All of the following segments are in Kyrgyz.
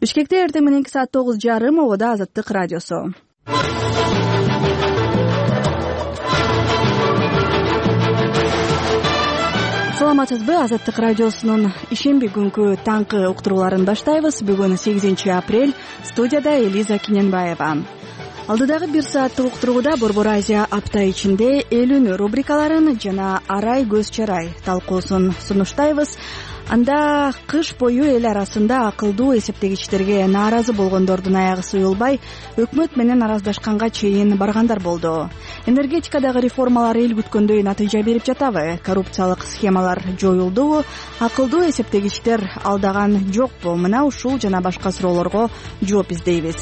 Бишкекте эртең мененки саат 9:30 обода Азаттык радиосу. Саламатсызбы? Азаттык радиосунун ишемби күнкү таңкы уктурууларын баштайбыз. Бүгүн 8 апрель. Студияда Элиза Киненбаева. Алдыдагы 1 сааттык уктурууда Борбор Азия апта ичинде элүүнү рубрикаларын жана арай көз чарай талкуусун сунуштайбыз. Анда кыш бою эл арасында акылдуу эсептегичтерге нааразы болгондордун аягы суюлбай, өкмөт менен араздашканга чейин баргандар болду. Энергетикадагы реформалар эл күткөндөй натыйжа берип жатабы? Коррупциялык схемалар жоюлдубу? Акылдуу эсептегичтер алдаган жокпу? Мына ушул жана башка суроолорго жооп издейбиз.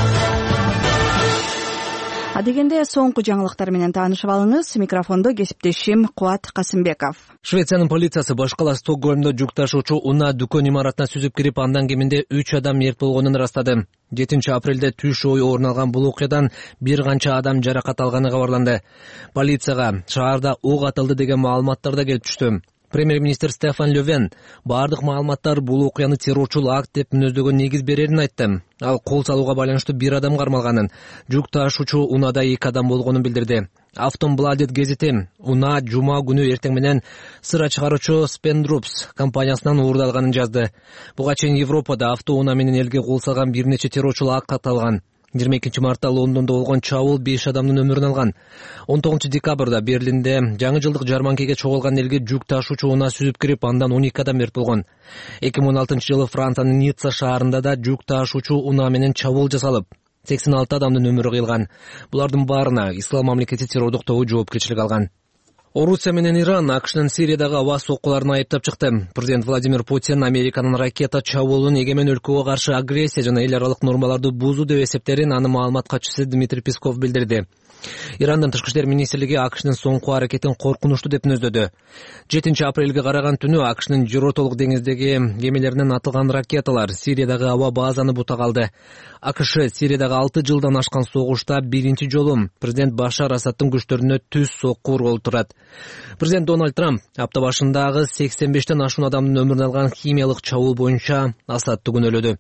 Адегенде соңку жаңылыктар менен таанышып алыңыз. Микрофондо кесиптешим Кубат Касымбеков. Швециянын полициясы баш кала Стокгольмдо жүк ташуучу унаа дүкөн имаратына сүзүп кирип, андан кеминде 3 адам мерт болгонун ырастады. 7 апрелде түш ой орун алган бул окуядан бир канча адам жаракат алганы кабарланды. Полицияга шаарда ок атылды деген маалыматтар да келип түштү. Премьер-министр Стефан Лёвен бардык маалыматтар бул окуяны террорчул акт деп мүнөздөгөн негиз берерин айтты. Ал кол салууга байланыштуу бир адам кармалганын, жүк ташуучу унаада 2 адам болгонун билдирди. Aftonbladet гезити унаа жума күнү эртең менен сыра чыгаруучу Spendrups компаниясынан уурдалганын жазды. Буга чейин Европада автоунаа менен элге кол салган бир нече террорчул катталган. 22 мартта Лондондо болгон чабуул 5 адамдын өмүрүн алган. 19 декабрда Берлинде жаңы жылдык жарманкеге чогулган элге жүк ташуучу унаа сүзүп кирип, андан 12 адам мерт болгон. 2016 жылы Франциянын Ницца шаарында да жүк ташуучу унаа менен чабуул жасалып, 86 адамдын өмүрү кыйылган. Булардын баарына Ислам мамлекети террордук тобу жоопкерчилик алган. Орусия менен Иран АКШнын Сириядагы аба соккуларын айыптап чыкты. Президент Владимир Путин Американын ракета чабуулун эгемен өлкөгө каршы агрессия жана эл аралык нормаларды бузуу деп эсептерин аны маалымат катчысы Дмитрий Песков билдирди. Ирандын тышкы иштер министрлиги АКШнын соңку аракетин коркунучтуу деп мүнөздөдү. 7 апрелге караган түнү АКШнын Жиротолук деңиздеги кемелеринен атылган ракеталар Сириядагы аба базаны бута калды. АКШ Сириядагы 6 жылдан ашкан согушта биринчи жолу президент Башар Асадтын күчтөрүнө түз сокку ургулуп турат. Президент Дональд Трамп апта башындагы 85тен ашуун адамдын өмүрүн алган химиялык чабуул боюнча Асадты күнөөлөдү.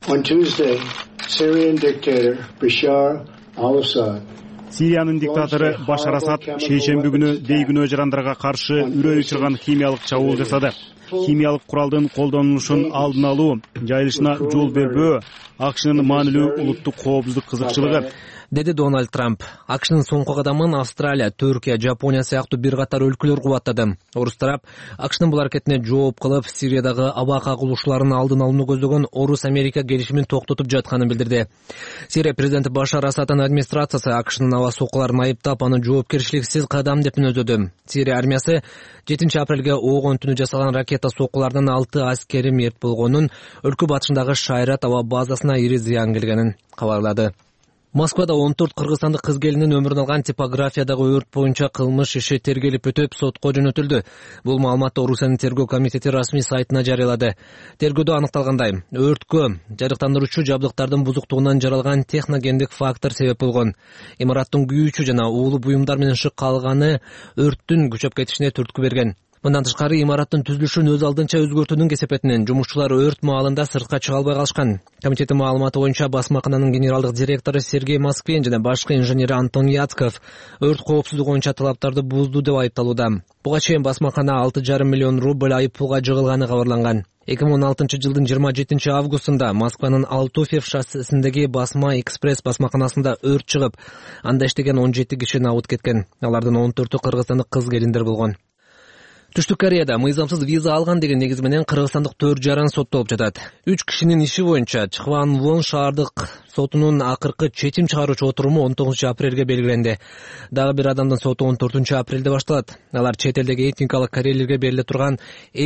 Сириянын диктатору Башар Асад шейшемби күнү дейгүнөө жарандарга каршы үрөй учурган химиялык чабуул жасады. Химиялык куралдын колдонулушун алдын алуу, жайылышына жол бербөө АКШнын маанилүү улуттук коопсуздук кызыкчылыгы, деди Дональд Трамп. АКШнын соңку кадамын Австралия, Түркия, Жапония сыяктуу бир катар өлкөлөр кубаттады. Орус тарап АКШнын бул аракетине жооп кылып, Сириядагы аба кагылышларын алдын алууну көздөгөн Орус-Америка келишимин токтотуп жатканын билдирди. Сирия президенти Башар Асадтын администрациясы АКШнын аба соккуларын айыптап, аны жоопкерчиликсиз кадам деп мүнөздөдү. Сирия армиясы 7 апрелге оогон түнү жасалган ракета соккуларынан 6 аскери мерт болгонун, өлкө батышындагы Шайрат аба базасына ири зыян келгенин кабарлады. Москвада 14 кыргызстандык кыз келинин өмүрүн алган типографиядагы өрт боюнча кылмыш иши тергелип өтүп, сотко жөнөтүлдү. Бул маалыматты Орусиянын тергөө комитети расмий сайтына жарыялады. Тергөөдө аныкталгандай, өрткө жарыктандыруучу жабдыктардын бузуктугунан жаралган техногендик фактор себеп болгон. Имараттын күйүүчү жана уулу буюмдар менен шык калганы өрттүн күчөп кетишине түрткү берген. Мындан тышкары имараттын түзүлүшүн өз алдынча өзгөртүүнүн кесепетинен жумушчулар өрт маалында сыртка чыга албай калышкан. Комитеттин маалыматы боюнча басмакананын генералдык директору Сергей Москвин жана башкы инженери Антон Яцков өрт коопсуздугу боюнча талаптарды бузду деп айыпталууда. Буга чейин басмакана 6,5 миллион рубль айып пулга жыгылганы кабарланган. 2016 жылдын 27 августунда Москванын Алтуфьев шоссесиндеги Басма экспресс басмаканасында өрт чыгып, анда иштеген 17 киши абут кеткен. Алардын 14-ü кыргызстандык кыз келиндер болгон. Түштүк Кореяда мыйзамсыз виза алган деген негиз менен кыргызстандык 4 жаран соттолуп жатат. 3 кишинин иши боюнча Чхван Вон шаардык сотунун акыркы чечим чыгаруучу отуруму 19 апрелге белгиленди. Дагы бир адамдын соту 14 апрелде башталат. Алар чет элдеги этникалык корейлерге бериле турган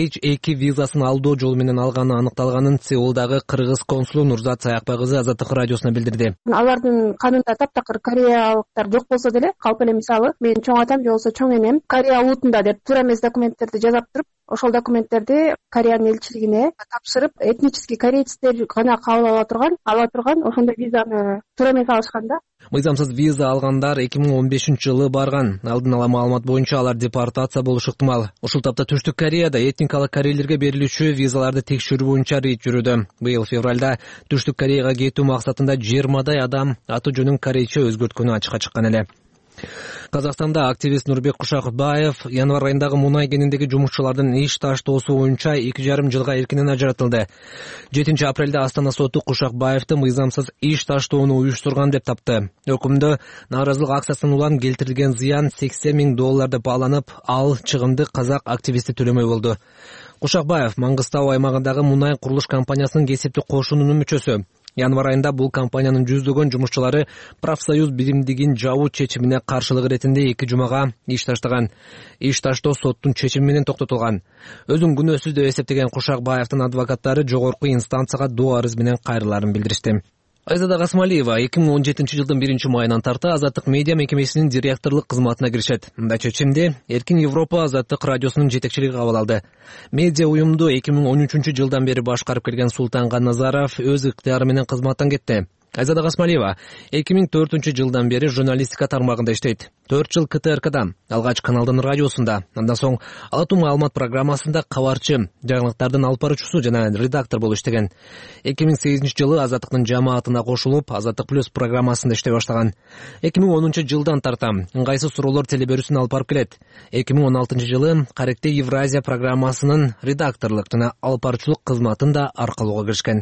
H2 визасын алдоо жолу менен алганы аныкталганын Сеулдагы кыргыз консулу Нурзат Саякбай кызы Азаттык радиосуна билдирди. Алардын канунда таптакыр кореялыктар жок болсо деле, калп эле мисалы мен чоң атам же болбосо чоң энем Корея улутунда деп туура эмес документтерди жазап туруп, ошол документтерди Кореянын элчилигине тапшырып, этнический корейцтер гана кабыл ала турган, ошондой визаны туура эмес алышкан да. Мыйзамсыз виза алгандар 2015-жылы барган. Алдын ала маалымат боюнча алар депортация болушу ыктымал. Ушул тапта Түштүк Кореяда этникалык корейлерге берилүүчү визаларды текшерүү боюнча рейд жүрүүдө. Быйыл февралда Түштүк Кореяга кетүү максатында 20дай адам аты жөнүн корейче өзгөрткөнү ачыкка чыккан эле. Казакстанда активист Нурбек Кушакбаев январ айындагы мунай кениндеги жумушчулардын иш таштоосу боюнча 2,5 жылга эркинен ажыратылды. 7 апрелде Астана соту Кушакбаевди мыйзамсыз иш таштоону уюштурган деп тапты. Өкүмдө нааразылык акциясынан улам келтирилген зыян $80,000 деп бааланып, ал чыгымды казак активисти төлөмөй болду. Кушакбаев Маңгыстау аймагындагы мунай курулуш компаниясынын кесиптик кошунунун мүчөсү. Январ айында бул компаниянын жүздөгөн жумушчулары профсоюз биримдигин жабуу чечимине каршылык иретинде 2 жумага иш таштаган. Иш таштоо соттун чечими менен токтотулган. Өзүн күнөөсүз деп эсептеген Кушакбаевдин адвокаттары жогорку инстанцияга доо арыз менен кайрыларын билдиришти. Айзада Гасмалиева 2017 жылдын 1-майынан тарта Азаттык медиа мекемесинин директорлук кызматына киришет. Мында чечимди Эркин Европа Азаттык радиосунун жетекчилиги кабыл алды. Медиа уюмду 2013 жылдан бери башкарып келген Султан Ганназаров өз ыктыяры менен кызматтан кетти. Айзада Гасмалиева 2004 жылдан бери журналистика тармагында иштейт. 4 жыл КТРКда, Алгач каналдын радиосунда, андан соң Ала Туу маалымат программасында кабарчы, жаңылыктардын алып баруучусу жана редактор болуп иштеген. 2008 жылы Азаттыктын жамаатына кошулуп, Азаттык плюс программасында иштей баштаган. 2010 жылдан тарта ыңгайсыз суроолор телеберүүсүн алып барып келет. 2016 жылы Каректе Евразия программасынын редакторлук жана алып баруучулук кызматын да аркалууга киришкен.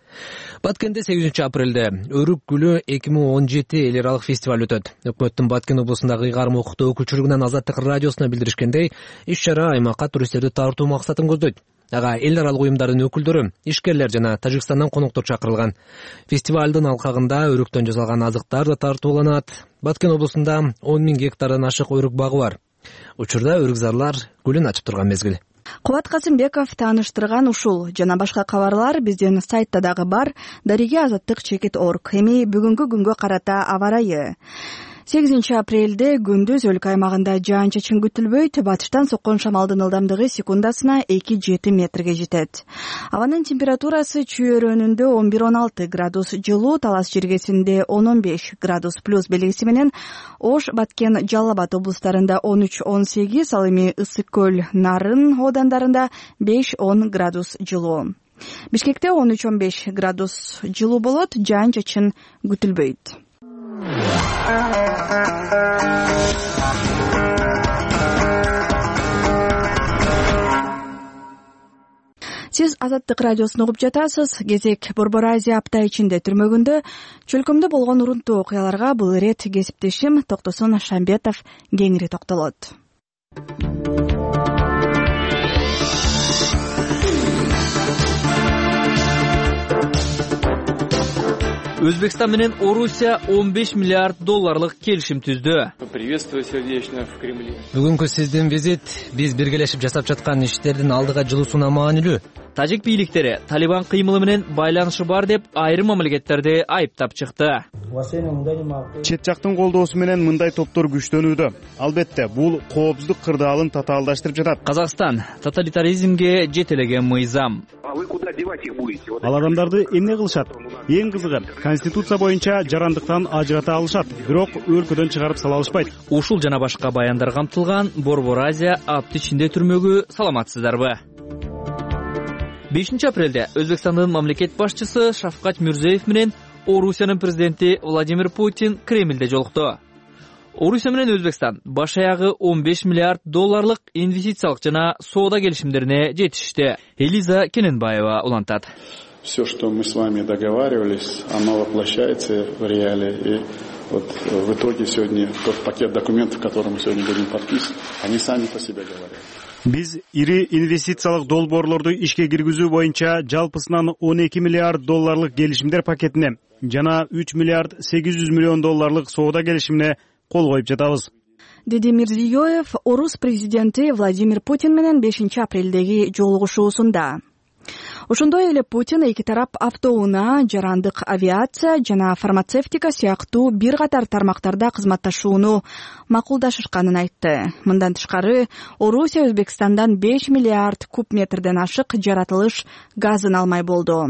Баткенде 8 апрелде Өрүк гүлү 2017 эл аралык фестиваль өтөт. Өкмөттүн Баткен облусундагы ыйгарым окуттуу өкүлчүлүгүнөн Азаттык радиосуна билдиришкендей, иш-чара аймакка туристтерди тартуу максатын көздөйт. Ага эл аралык уюмдардын өкүлдөрү, ишкерлер жана Тажикстандан коноктор чакырылган. Фестивалдын алкагында өрүктөн жасалган азыктар да тартууланат. Баткен облусунда 10,000 гектардан ашык өрүк багы бар. Учурда өрүкзарлар гүлүн ачып турган мезгил. Кубат Касымбеков тааныштырган ушул жана башка кабарлар биздин сайтта дагы бар. Дариге Азаттык чекит.org. Эми бүгүнкү күнгө карата аба ырайы. 8 апрелде күндүз өлкө аймагында жаан-чачын күтүлбөйт. Батыштан соккон шамалдын ылдамдыгы секундасына 2-7 метрге жетет. Абанын температурасы чүйөрөнүндө 11-16 градус жылуу, Талас жергесинде 10-15 градус плюс белгиси менен, Ош, Баткен, Жалал Абад облустарында 13-18, ал эми Ысык көл, Нарын одандарында 5-10 градус жылуу. Бишкекте 13-15 градус жылуу болот, жаан-чачын күтүлбөйт. Сиз Азаттык радиосун угуп жатасыз. Кезек Борбор Азия апта ичинде түрмөгүндө чөлкөмдө болгон урунтуу окуяларга бул ирет кесиптешим Токтосун Шамбетов кеңири токтолот. Өзбекстан менен Орусия $15 миллиард келишим түздү. Приветствую сердечно в Кремле. Бүгүнкү сиздин визит биз биргелешип жасап жаткан иштердин алдыга жылуусуна маанилүү. Тажик бийликтери Талибан кыймылы менен байланышы бар деп айрым мамлекеттерди айыптап чыкты. Чет жактын колдоосу менен мындай топтор күчтөнүүдө. Албетте, бул коопсуздук кырдаалын татаалдаштырып жатат. Казакстан тоталитаризмге жетелеген мыйзам. Ал адамдарды эмне кылышат? Эң кызыгы, конституция боюнча жарандыктан ажырата алышат, бирок өлкөдөн чыгарып сала алышпайт. Ушул жана башка баяндар камтылган Борбор Азия апта ичинде түрмөгү саламатсыздарбы? 5 апрелде Өзбекстандын мамлекет башчысы Шавкат Мирзиёев менен Орусиянын президенти Владимир Путин Кремлде жолукту. Орусия менен Өзбекстан баш аягы $15 миллиард инвестициялык жана соода келишимдерине жетишти. Элиза Кененбаева улантат. Все, что мы с вами договаривались, оно воплощается в реалии. И вот в итоге сегодня тот пакет документов, который мы сегодня будем подписывать, они сами по себе говорят. Биз ири инвестициялык долбоорлорду ишке киргизүү боюнча жалпысынан $12 миллиард келишимдер пакетине жана $3 миллиард 800 миллион соода келишимине кол коюп жатабыз. Деди Мирзиёев Орус президенти Владимир Путин менен 5 апрелдеги жолугушуусунда. Ошондой эле Путин эки тарап автоунаа, жарандык авиация жана фармацевтика сыяктуу бир катар тармактарда кызматташууну макулдашышканын айтты. Мындан тышкары, Орусия Өзбекстандан 5 миллиард куб метрден ашык жаратылыш газын алмай болду.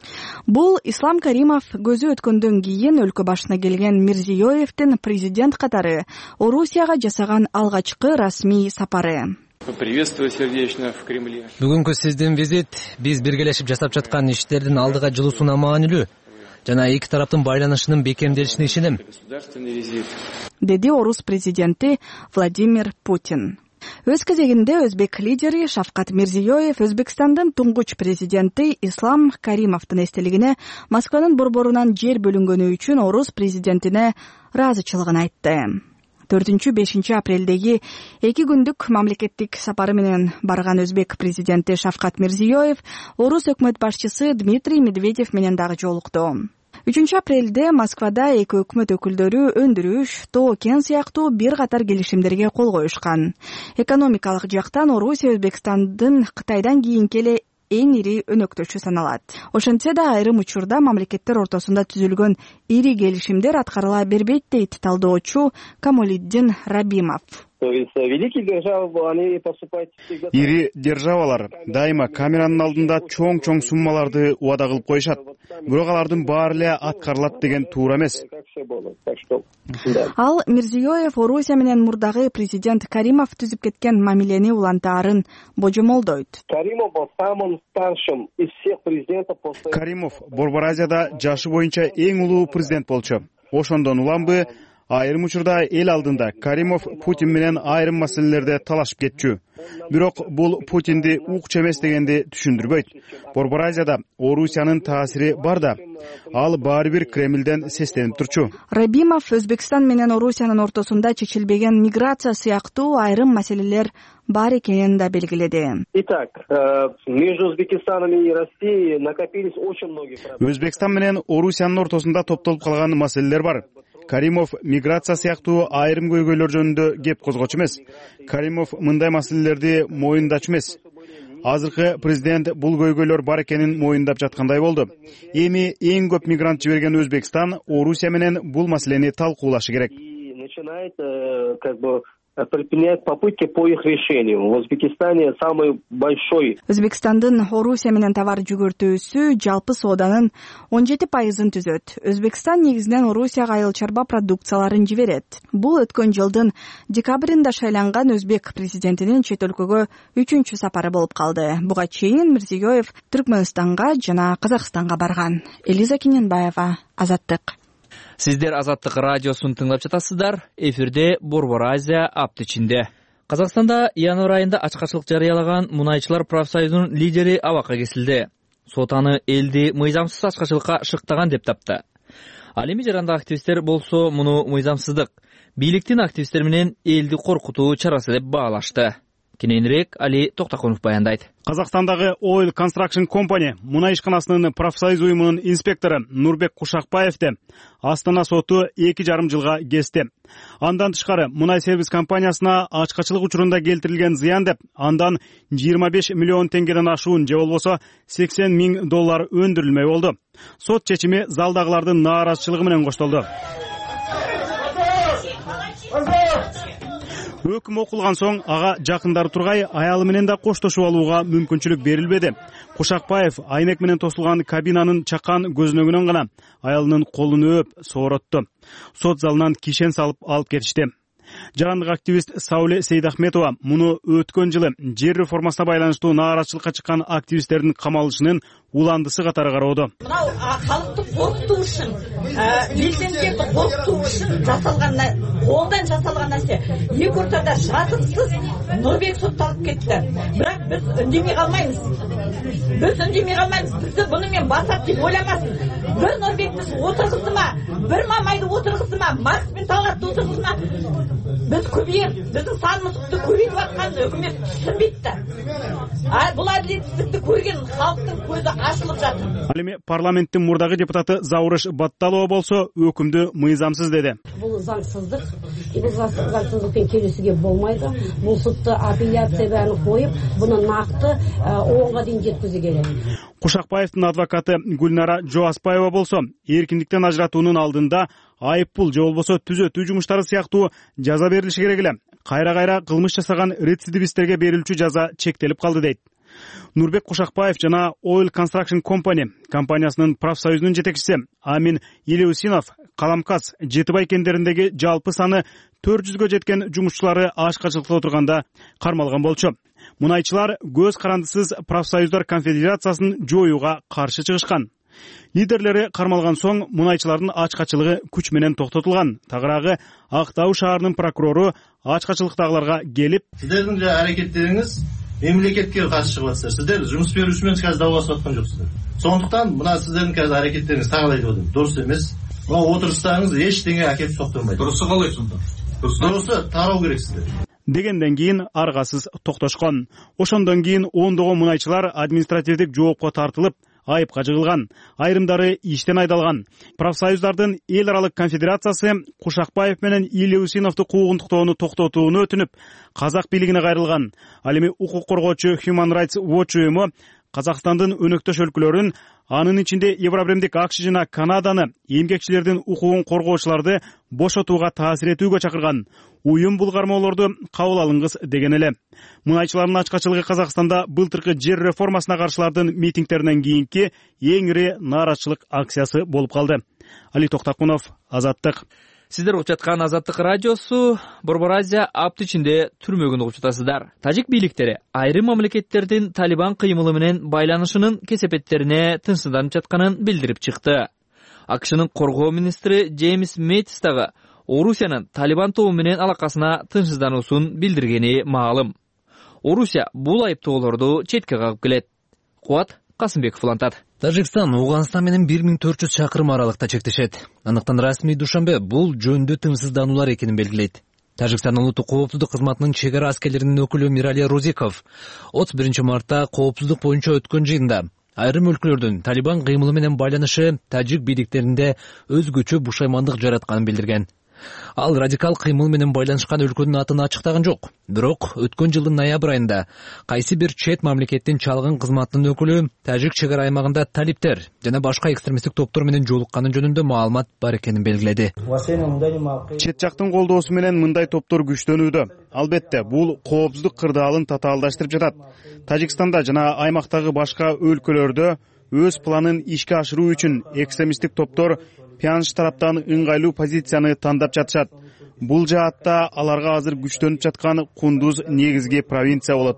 Бул Ислам Каримов көзү өткөндөн кийин өлкө башына келген Мирзиёевдин президент катары Орусияга жасаган алгачкы расмий сапары. Приветствую сердечно в Кремле. Бүгүнкү сиздин визит биз биргелешип жасап жаткан иштердин алдыга жылуусуна маанилүү жана эки тараптын байланышынын бекемделишине ишенем, деди Орус президенти Владимир Путин. Өз кезегинде өзбек лидери Шавкат Мирзиёев Өзбекстандын туңгуч президенти Ислам Каримовдун эстелигине Москванын борборунан жер бөлүнгөнү үчүн Орус президентине ыраазычылыгын айтты. 4-5 апрелдеги 2 күндүк мамлекеттик сапары менен барган өзбек президенти Шавкат Мирзиёев Орус өкмөт башчысы Дмитрий Медведев менен дагы жолукту. 3 апрелде Москвада эки өкмөт өкүлдөрү өндүрүш, тоо кен сыяктуу бир катар келишимдерге кол коюшкан. Экономикалык жактан Орусия Өзбекстандын Кытайдан кийинки эле эң ири өнөктөшү саналат. Ошентсе да айрым учурда мамлекеттер ортосунда түзүлгөн ири келишимдер аткарыла бербейт дейт талдоочу Камолиддин Рабимов. Ири державалар дайыма камеранын алдында чоң суммаларды убада кылып коюшат. Бирок алардын баары эле аткарылат деген туура эмес. Ал Мирзиёев Орусия менен мурдагы президент Каримов түзүп кеткен мамилени улантаарын божомолдойт. Каримов Борбор Азияда жашы боюнча эң улуу президент болчу. Ошондон уламбы айрым учурда эл алдында Каримов Путин менен айрым маселелерде талашып кетчү. Бирок бул Путинди укчу эмес дегенди түшүндүрбөйт. Борбор Азияда Орусиянын таасири бар да, ал баары бир Кремлден сестенип турчу. Рабимов Өзбекстан менен Орусиянын ортосунда чечилбеген миграция сыяктуу айрым маселелер бар экенин да белгиледи. Между Узбекистаном и Россией накопились очень многие проблемы. Өзбекстан менен Орусиянын ортосунда топтолуп калган маселелер бар. Каримов миграция сыяктуу айрым көйгөйлөр жөнүндө кеп козгочу эмес. Каримов мындай маселелерди моюндачу эмес. Азыркы президент бул көйгөйлөр бар экенин моюндап жаткандай болду. Эми эң көп мигрант жиберген Өзбекстан Орусия менен бул маселени талкуулашы керек. Начинает предпринять попытки по их решению. В Узбекистане самый большой. Өзбекстандын Орусия менен товар жүгөртүүсү жалпы сооданын 17% түзөт. Өзбекстан негизинен Орусияга айыл чарба продукцияларын жиберет. Бул өткөн жылдын декабрында шайланган өзбек президентинин чет өлкөгө 3-чү сапары болуп калды. Буга чейин Мирзиёев Түркмөнстанга жана Казакстанга барган. Элиза Киненбаева, Азаттык. Сиздер Азаттык радиосун тыңлап жатасыздар. Эфирде Борбор Азия аптечинде. Казакстанда январь айында ачкачылык жарыялаган мунайчылар профсоюзунун лидери абакка кесилди. Сот аны элди мыйзамсыз ачкачылыкка шыктаган деп тапты. Ал эми жарандагы активисттер болсо муну мыйзамсыздык, бийликтин активисттер менен элди коркутуу чарасы деп баалашты. Кененирээк Али Токтакунов баяндайт. Казакстандагы Oil Construction Company мунай ишканасынын профсоюз уюмунун инспектору Нурбек Кушакбаевди Астана соту 2,5 жылга кести. Андан тышкары мунай сервис компаниясына ачкачылык учурунда келтирилген зыян деп андан 25 миллион теңгеден ашуун же болбосо $80,000 өндүрүлмөй болду. Сот чечими залдагылардын нааразычылыгы менен коштолду. Өкүм окулган соң ага жакындары тургай аялы менен да коштошуп алууга мүмкүнчүлүк берилбеди. Кушакбаев айнек менен тосулган кабинанын чакан көзүнөгүнөн гана аялынын колун өөп сооротту. Сот залынан кишен салып алып кетишти. Жарандык активист Сауле Сейдахметова муну өткөн жылы жер реформасына байланыштуу нааразычылыкка чыккан активисттердин камалышынын уландысы катары кароодо. Мынау халыкты коркутуу үчүн, милдеттерди коркутуу үчүн жасалган, колдон жасалган нерсе. Эки ортада жатыксыз Нурбек сотталып кетти. Бирок биз үндемей калмайбыз. Биз буну мен басат деп ойламасын. Бир Нурбекти отургуздума, бир Мамайды отургуздума, Маркс мен Талгатты отургуздума. Biz көбейіп, біздің санымызды көбейтіп атқан өкімет түсінбейді. Бұл әділетсіздікті көрген халықтың көзі ашылып жатыр. Ал эми парламенттин мурдагы депутаты Заурыш Батталова болсо өкүмдү мыйзамсыз деди. Бұл заңсыздық, бұл заңсыздықпен келісуге болмайды. Бұл сотты апелляция бәрін қойып, бұны нақты оңға дейін жеткізу керек. Кушакбаевдин адвокаты Гүлнара Жоаспаева болсо эркиндиктен ажыратуунун алдында айыппул же болбосо түзөтүү жумуштары сыяктуу жаза берилиши керек эле. Кайра кылмыш жасаган рецидивисттерге берилчү жаза чектелип калды дейт. Нурбек Кушакбаев жана Oil Construction Company компаниясынын профсоюзунун жетекчиси Амин Елеусинов Каламкас Жетибай кендериндеги жалпы саны 400гө жеткен жумушчулары ашкачылыкта отурганда кармалган болчу. Мунайчылар көз карандысыз профсоюздар конфедерациясын жоюуга каршы чыгышкан. Лидерлери кармалган соң мунайчылардын ачкачылыгы күч менен токтотулган. Тагыраагы Ак Тау шаарынын прокурору ачкачылыктагыларга келип, сиздердин аракеттериңиз мемлекетке каршы чыгып атсыздар. Сиздер жумуш берүүчү менен казір даулашып аткан жоксуздар. Сондуктан мына сиздердин казір аракеттериңиз тагылайт болду. Дурус эмес. Мына отуруштарыңыз эчтеңе акеп соктурмайт. Дурусу калай сонда? Дурусу тароо керек сиздер. Дегенден кийин аргасыз токтошкон. Ошондон кийин ондогон мунайчылар административдик жоопко тартылып, айыпка жыгылган. Айрымдары иштен айдалган. Профсоюздардын эл аралык конфедерациясы Кушакбаев менен Елеусиновду куугунтуктоону токтотууну өтүнүп, казак бийлигине кайрылган. Ал эми укук коргоочу Human Rights Watch уюму Казакстандын өнөктөш өлкөлөрүн, анын ичинде Евробиримдик АКШ жана Канаданы эмгекчилердин укугун коргоочуларды бошотууга таасир этүүгө чакырган. Уюм бул кармоолорду кабыл алыңыз деген эле. Мунайчылардын ачкачылыгы Казакстанда былтыркы жер реформасына каршылардын митингтеринен кийинки эң ири нааразычылык акциясы болуп калды. Али Токтакунов, Азаттык. Сиздер угуп жаткан Азаттык радиосу Борбор Азия апты ичинде түрмөгүн угуп жатасыздар. Тажик бийликтери айрым мамлекеттердин Талибан кыймылы менен байланышынын кесепеттерине тынчсызданып жатканын билдирип чыкты. АКШнын коргоо министри Джеймс Мэттис дагы Орусиянын Талибан тобу менен алакасына тынчсыздануусун билдиргени маалым. Орусия бул айыптоолорду четке кагып келет. Кубат Касымбеков улантат. Тажикстан Ауганстан менен 1400 чакырым аралыкта чектешет. Андыктан расмий Душанбе бул жөндө тынчсыздануулар экенин белгилейт. Тажикстан улуттук коопсуздук кызматынын чек ара аскерлеринин өкүлү Мирали Розиков 31 мартта коопсуздук боюнча өткөн жыйында айрым өлкөлөрдүн Талибан кыймылы менен байланышы тажик бийликтеринде өзгөчө бушаймандык жаратканын билдирген. Ал радикал кыймыл менен байланышкан өлкөнүн атын ачыктаган жок. Бирок өткөн жылдын ноябрь айында кайсы бир чет мамлекеттин чалгын кызматынын өкүлү тажик чек ара аймагында талиптер жана башка экстремисттик топтор менен жолукканы жөнүндө маалымат бар экенин белгиледи. Чет жактын колдоосу менен мындай топтор күчтөнүүдө. Албетте, бул коопсуздук кырдаалын татаалдаштырып жатат. Тажикстанда жана аймактагы башка өлкөлөрдө өз планын ишке ашыруу үчүн экстремисттик топтор Пянш тараптан ыңгайлуу позицияны тандап жатышат. Бул жаатта аларга азыр күчтөнүп жаткан Кундуз негизги провинция болот.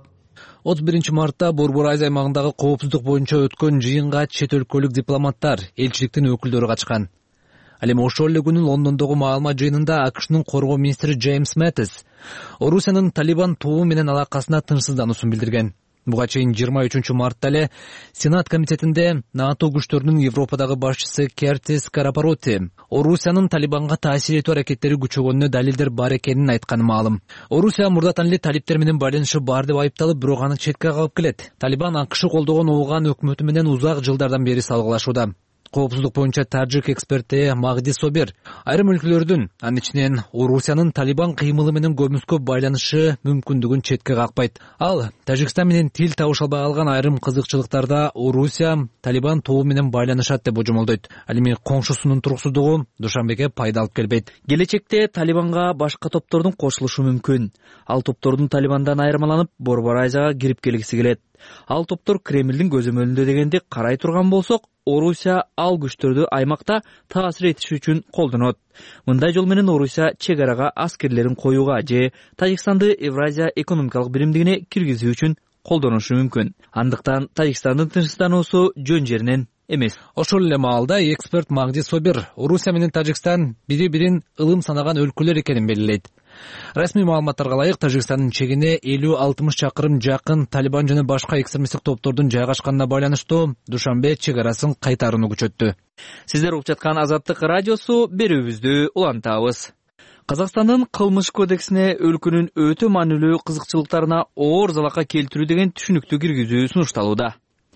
31 мартта Борбор Азия аймагындагы коопсуздук боюнча өткөн жыйынга чет өлкөлүк дипломаттар, элчиликтин өкүлдөрү катышкан. Ал эми ошол эле күнү Лондондогу маалымат жыйынында АКШнын коргоо министри Джеймс Мэттис Орусиянын Талибан тобу менен алакасына тынчсыздануусун билдирген. Буга чейин 23 мартта эле Сенат комитетинде НАТО күчтөрүнүн Европадагы башчысы Кертис Карапароти Орусиянын Талибанга таасир этүү аракеттери күчөгөнүнө далилдер бар экенин айтканы маалым. Орусия мурдатан эле талиптер менен байланышы бар деп айыпталып, бирок аны четке кагып келет. Талибан АКШ колдогон Ооган өкмөтү менен узак жылдардан бери салгылашууда. Коопсуздук боюнча тажик эксперти Магди Собир айрым өлкөлөрдүн, анын ичинен Орусиянын Талибан кыймылы менен көмүскө байланышы мүмкүндүгүн четке какпайт. Ал Тажикстан менен тил табыша албай калган айрым кызыкчылыктарда Орусия Талибан тобу менен байланышат деп божомолдойт. Ал эми коңшусунун туруксуздугу Душанбеге пайда алып келбейт. Келечекте Талибанга башка топтордун кошулушу мүмкүн. Ал топтордун Талибандан айырмаланып Борбор Азияга кирип келгиси келет. Ал топтор Кремлдин көзөмөлүндө дегенди карай турган болсок, Орусия ал күчтөрдү аймакта таасир этиш үчүн колдонот. Мындай жол менен Орусия чек арага аскерлерин коюуга же Тажикстанды Евразия экономикалык биримдигине киргизүү үчүн колдонушу мүмкүн. Андыктан Тажикстандын тынчсыздануусу жөн жеринен эмес. Ошол эле маалда эксперт Магди Собир Орусия менен Тажикстан бири-бирин ылым санаган өлкөлөр экенин белгилейт. Расмий маалыматтарга ылайык Тажикстандын чегине 50-60 чакырым жакын Талибан жана башка экстремисттик топтордун жайгашканына байланыштуу Душанбе чек арасын кайтарууну күчөттү. Сиздер угуп жаткан Азаттык радиосу, берүүбүздү улантабыз. Казакстандын кылмыш кодексине өлкөнүн өтө маанилүү кызыкчылыктарына оор залалга келтирүү деген түшүнүктү киргизүү сунушталууда.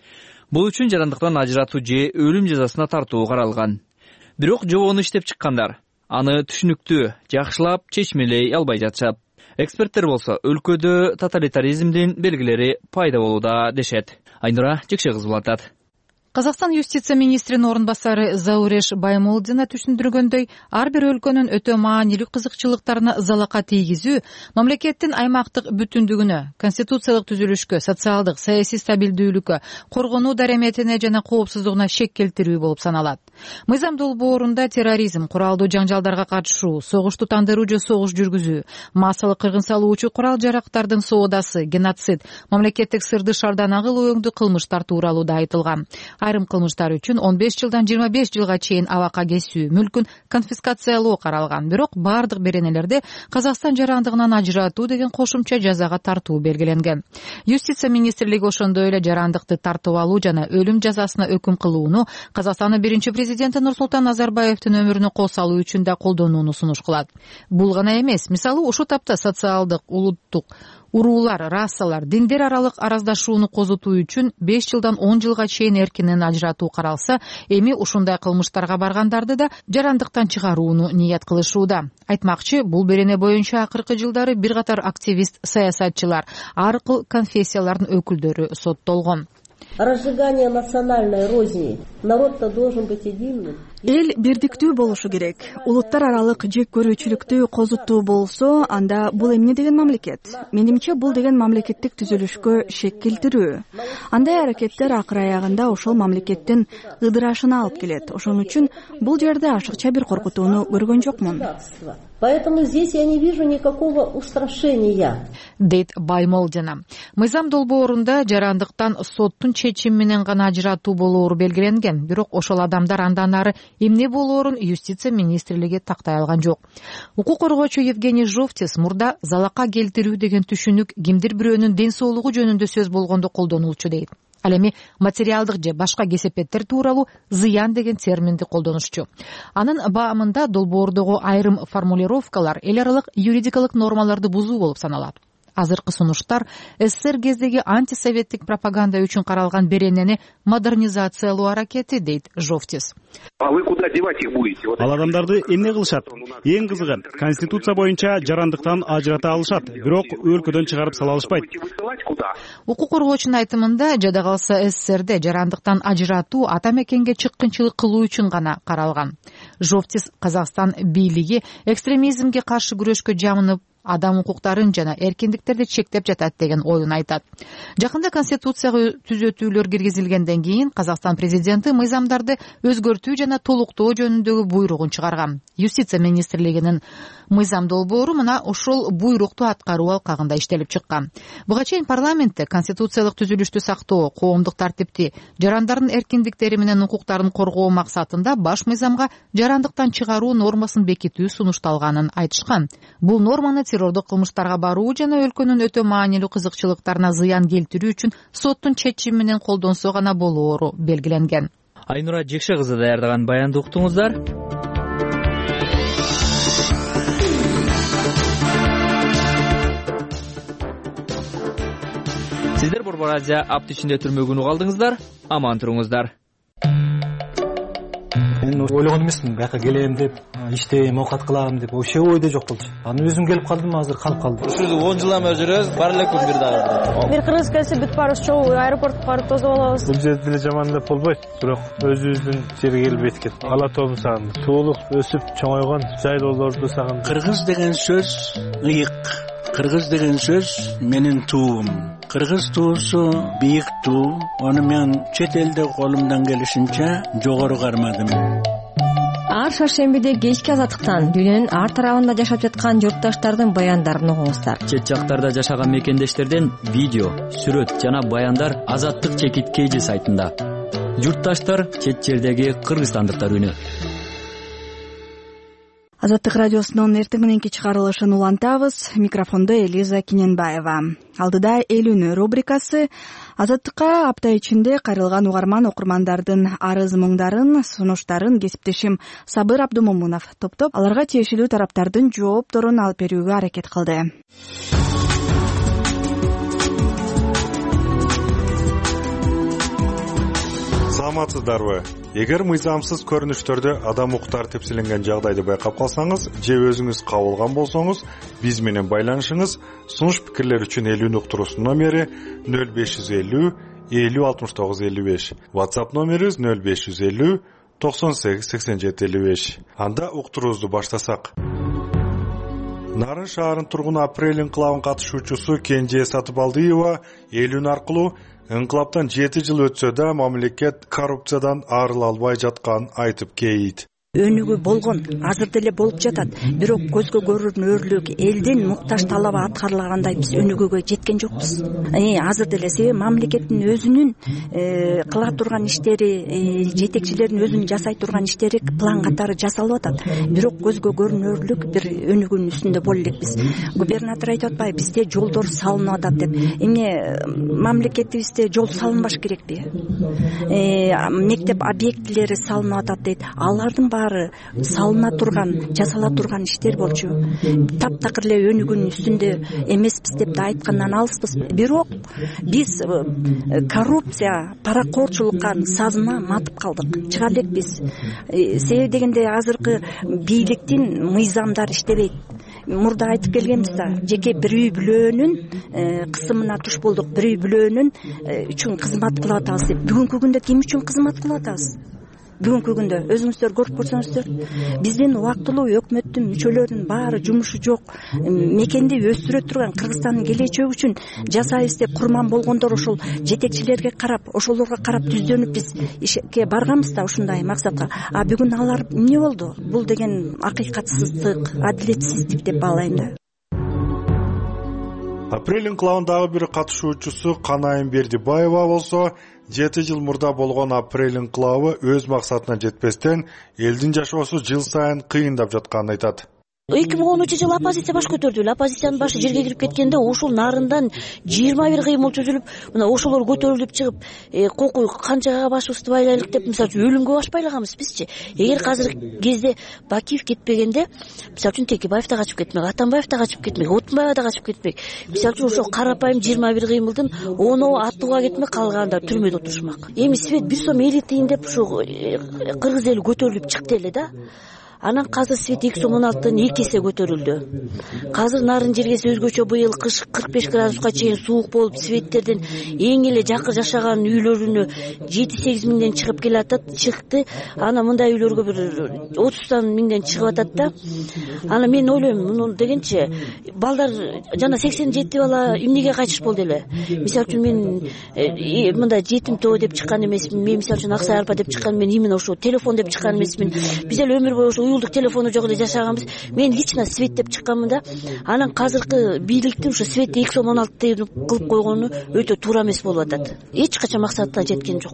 Бул үчүн жарандыктан ажыратуу же өлүм жазасына тартуу каралган. Бирок жобону иштеп чыккандар аны түшүнүктүү, жакшылап чечмелей албай жатышат. Эксперттер болсо өлкөдө тоталитаризмдин белгилери пайда болууда дешет. Айнура Жекше кызы улантат. Казакстан юстиция министринин орун басары Зауреш Баймолдина түшүндүргөндөй, ар бир өлкөнүн өтө маанилүү кызыкчылыктарына залака тийгизүү мамлекеттин аймактык бүтүндүгүнө, конституциялык түзүлүшкө, социалдык, саясий стабилдүүлүккө, коргонуу дареметине жана коопсуздугуна шек келтирүү болуп саналат. Мыйзам долбоорунда терроризм, куралдуу жаңжалдарга катышуу, согушту тандыруу же согуш жүргүзүү, массалык кыргын салуучу курал жарактардын соодасы, геноцид, мамлекеттик сырды шардан агылуу кылмыштар тууралуу да айтылган. Айрым кылмыштар үчүн 15 жылдан 25 жылга чейин абакка кесүү, мүлкүн конфискациялоо каралган. Бирок бардык беренелерде Казакстан жарандыгынан ажыратуу деген кошумча жазага тартуу белгиленген. Юстиция министрлиги ошондой эле жарандыкты тартып алуу жана өлүм жазасына өкүм кылууну Казакстандын биринчи президенти Нурсултан Назарбаевдин өмүрүнө кол салуу үчүн да колдонууну сунуш кылат. Бул гана эмес, мисалы ушул тапта социалдык, улуттук, уруулар, расалар, диндер аралык араздашууну козутуу үчүн 5 жылдан 10 жылга чейин эркинен ажыратуу каралса, эми ушундай кылмыштарга баргандарды да жарандыктан чыгарууну ният кылышууда. Айтмакчы, бул берене боюнча акыркы жылдары бир катар активист, саясатчылар, ар кыл конфессиялардын өкүлдөрү соттолгон. Разжигание национальной розни. Народ-то должен быть единым. Эл бирдиктүү болушу керек. Улуттар аралык жек көрүүчүлүктү козутуу болсо, анда бул эмне деген мамлекет? Менимче бул деген мамлекеттик түзүлүшкө шек келтирүү. Андай аракеттер акыр аягында ошол мамлекеттин ыдырашына алып келет. Ошон үчүн бул жерде ашыкча бир коркутууну көргөн жокмун. Поэтому здесь я не вижу никакого устрашения. Дейт Баймолдина. Мыйзам долбоорунда жарандыктан соттун чечими менен гана ажыратуу болоору белгиленген. Бирок ошол адамдар андан ары эмне болоорун юстиция министрлиги тактай алган жок. Укук коргоочу Евгений Жовтис мурда залака келтирүү деген түшүнүк кимдир бирөөнүн ден соолугу жөнүндө сөз болгондо колдонулчу дейт. Ал эми материалдык же башка кесепеттер тууралуу зыян деген терминди колдонушчу. Анын баамында долбоордогу айрым формулировкалар эл аралык юридикалык нормаларды бузуу болуп саналат. Азыркы сунуштар СССР кездеги антисоветтик пропаганда үчүн каралган беренени модернизациялоо аракети, дейт Жовтис. А вы куда девать их будете? Ал адамдарды эмне кылышат? Эң кызыгы, конституция боюнча жарандыктан ажырата алышат, бирок өлкөдөн чыгарып сала алышпайт. Укук коргоочунун айтымында, жада калса СССРде жарандыктан ажыратуу ата мекенге чыккынчылык кылуу үчүн гана каралган. Жовтис Казакстан бийлиги экстремизмге каршы күрөшкө жамынып, адам укуктарын жана эркиндиктерди чектеп жатат деген оюн айтат. Жакында конституцияга түзөтүүлөр киргизилгенден кийин Казакстан президенти мыйзамдарды өзгөртүү жана толуктоо жөнүндөгү буйругун чыгарган. Юстиция министрлигинин мыйзам долбоору мына ошол буйрукту аткаруу алкагында иштелип чыккан. Буга чейин парламентте конституциялык түзүлүштү сактоо, коомдук тартипти, жарандардын эркиндиктери менен укуктарын коргоо максатында баш мыйзамга жарандыктан чыгаруу нормасын бекитүү сунушталганын айтышкан. Бул норманы террордук кылмыштарга баруу жана өлкөнүн өтө маанилүү кызыкчылыктарына зыян келтирүү үчүн соттун чечими менен колдонсо гана болоору белгиленген. Айнура Жекше кызы даярдаган баянды уктуңуздар. Сиздер Борбор Азия апты ичинде түрмөгүн угалдыңыздар. Аман туруңуздар. Мен ойлогон эмесмин, бияка келем деп, иштейм, оокат кылам деп, вообще ойдо жок болчу. Анан өзүм келип калдым, азыр калып калдым. Ушул 10 жылдан бери жүрөбүз, бар эле күн бир дагы. Бир кыргыз келсе бүт барыбыз чогуу аэропортко барып тосуп алабыз. Бул жерде деле жаман деп болбойт, бирок өзүбүздүн жерге келип эткет. Ала тоом сагындым. Туулук өсүп чоңойгон жайлоолорду сагындым. Кыргыз деген сөз ыйык. Кыргыз деген сөз менин туум. Кыргыз туусу бийик туу. Аны мен чет элде колумдан келишинче жогору кармадым. Ар шаршембиде кечки азаттыктан дүйнөнүн ар тарабында жашап жаткан журтташтардын баяндарын угуңуздар. Чет жактарда жашаган мекендештерден видео, сүрөт жана баяндар Азаттык чекит KG сайтында. Журтташтар чет жердеги кыргызстандыктар үнү. Азаттык радиосунун эртең мененки чыгарылышын улантабыз. Микрофондо Элиза Киненбаева. Алдыда эл үнү рубрикасы. Азаттыкка апта ичинде кайрылган угарман окурмандардын арыз муңдарын, сунуштарын кесиптешим Сабыр Абдумомунов топтоп, аларга тиешелүү тараптардын жоопторун алып берүүгө аракет кылды. Саламатсыздарбы? Эгер мыйзамсыз көрүнүштөрдө адам укуктары тепселенген жагдайды байкап калсаңыз же өзүңүз кабылган болсоңуз, биз менен байланышыңыз. Сунуш пикирлер үчүн эл үнү уктуруусунун номери 0550 50 WhatsApp номерибиз 0550 98 87 55. Анда уктуруубузду баштасак. Нарын шаарынын тургуну апрель инкылабынын катышуучусу Кенже Сатыбалдиева эл үн аркылуу инкылаптан 7 жыл өтсө да мамлекет коррупциядан арыла албай жатканын айтып кейит. Өнүгүү болгон, азыр деле болуп жатат. Бирок көзгө көрүнөрлүк элдин муктаж талабы аткарылгандай биз өнүгүүгө жеткен жокпуз. Азыр деле себеби мамлекеттин өзүнүн кыла турган иштери, жетекчилердин өзүнүн жасай турган иштери план катары жасалып атат. Бирок көзгө көрүнөрлүк бир өнүгүүнүн үстүндө боло элекпиз. Губернатор айтып атпайбы, бизде жолдор салынып атат деп. Эмне мамлекетибизде жол салынбаш керекпи? Мектеп объектилери салынып атат дейт. Алардын салына турган, жасала турган иштер болчу. Таптакыр эле өнүгүүнүн үстүндө эмеспиз деп да айткандан алыспыз. Бирок биз коррупция, паракорчулукка сазына матып калдык. Чыга элекпиз. Себеби дегенде азыркы бийликтин мыйзамдары иштебейт. Мурда айтып келгенбиз да, жеке бир үй бүлөөнүн кысымына туш болдук. Бир үй бүлөөнүн үчүн кызмат кылып атабыз деп. Бүгүнкү күндө ким үчүн кызмат кылып атабыз? Бүгүнкү күндө өзүңүздөр көрүп көрсөңүздөр, биздин убактылуу өкмөттүн мүчөлөрүнүн баары жумушу жок, мекенди өстүрө турган Кыргызстандын келечеги үчүн жасайбыз деп курман болгондор ошол жетекчилерге карап, ошолорго карап түздөнүп биз ишке барганбыз да ушундай максатка. А бүгүн алар эмне болду? Бул деген акыйкатсыздык, адилетсиздик деп баалайм да. Апрель инкылабындагы бир катышуучусу Канайым Бердибаева болсо, 7 жыл мурда болгон апрель инкылабы өз максатына жетпестен элдин жашоосу жыл сайын кыйындап жатканын айтат. 2013 оппозиция баш көтөрдү. Оппозициянын башы жерге кирип кеткенде ошол нарындан 21 кыймыл түзүлүп, мына ошолор көтөрүлүп чыгып, кокуй канчага башыбызды байлайлык деп, мисалы үчүн өлүмгө баш байлаганбыз бизчи. Эгер азыркы кезде Бакиев кетпегенде, мисалы үчүн Текебаев да качып кетмек, Атамбаев да качып кетмек, Отунбаева да качып кетмек. Мисалы үчүн ошо карапайым 21 кыймылдын 10 атууга кетмек, калганда түрмөдө отурушмак. Эми свет бир сом 50 тиын деп ушу кыргыз эли көтөрүлүп чыкты эле да. Анан казыр свет 216-тан 2 эсе көтөрүлдү. Казыр нарын жергеси өзгөчө, быйыл кыш 45 градуска чейин суук болуп, светтерден эң эле жакын жашаган үйлөрүнө 7-8 миңден чыгып келатат, чыкты. Ана мындай үйлөргө бир 30 миңден чыгып атат да. Ана мен ойлойм, муну дегенчи балдар жана 87 бала эмнеге кайтыш болду эле. Мисалы үчүн мен мындай жетим тоо деп чыккан эмесмин. Мен мисалы үчүн Аксай арпа деп чыккан, мен именно ошо телефон деп чыккан эмесмин. Биз эле өмүр бою ошо уюлдук телефону жок эле жашаганбыз. Мен лично свет деп чыкканмын да. Анан казыркы бийликтин ушу светти 216 кылып койгону өтө туура эмес болуп атат. Эч качан максатына жеткен жок.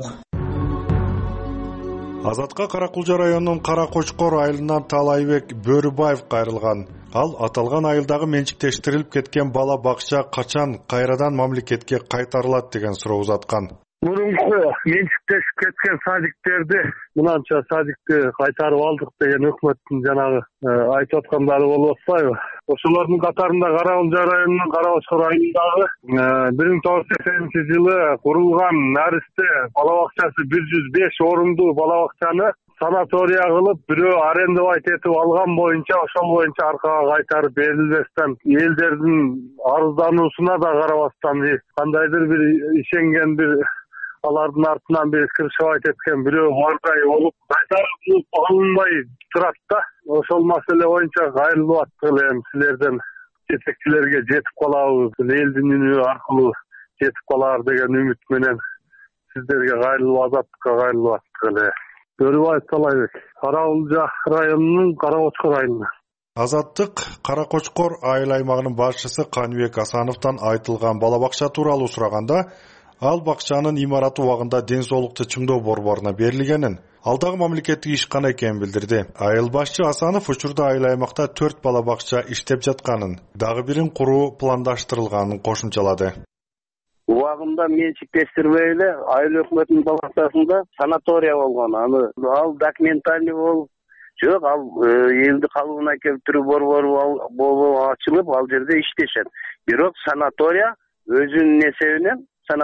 Азатка Каракулжа районунун Кара Кочкор айылынан Талайбек Бөрүбаев кайрылган. Ал аталган айылдагы менчиктештирилип кеткен бала бакча качан кайрадан мамлекетке кайтарылат деген суроо узаткан. Мурунку менчиктешип кеткен садиктерди мынанча садикти кайтарып алдык деген өкмөттүн жанагы айтып аткандары болуп атпайбы? Ошолордун катарында Каракулжа районунун Кара Кочкор айылындагы 1980-жылы курулган Наристе бала бакчасы 105 орундуу бала бакчаны санатория кылып, бирөө арендовать этип алган боюнча, ошол боюнча аркага кайтарып берилбестен, элдердин арыздануусуна да карабастан, кандайдыр бир ишенген бир алардын артынан бир кыршабайт эткен бирөө бардай болуп, кайтарып алынбай турат да. Ошол маселе боюнча кайрылып аттык эле, силерден жетекчилерге жетип калабыз, элдин үнү аркылуу жетип калар деген үмүт менен сиздерге кайрылып, азаттыкка кайрылып аттык эле. Бөрүбаев Талайбек, Каракулжа районунун Кара Кочкор айылынан. Азаттык Кара Кочкор айыл аймагынын башчысы Каныбек Асановтон айтылган бала бакча тууралуу сураганда, ал бакчанын имараты убагында ден соолукту чыңдоо борборуна берилгенин, алдагы мамлекеттик ишкана экенин билдирди. Айыл башчы Асанов учурда айыл аймакта 4 бала бакча иштеп жатканын, дагы бирин куруу пландаштырылганын кошумчалады. Убагында менчиктештирбей эле айыл өкмөтүнүн палатасында санатория болгон. Ал документальный болуп, жок, ал элди калыбына келтирүү борбору болуп ачылып, ал жерде иштешет. Бирок санатория өзүнүн эсебинен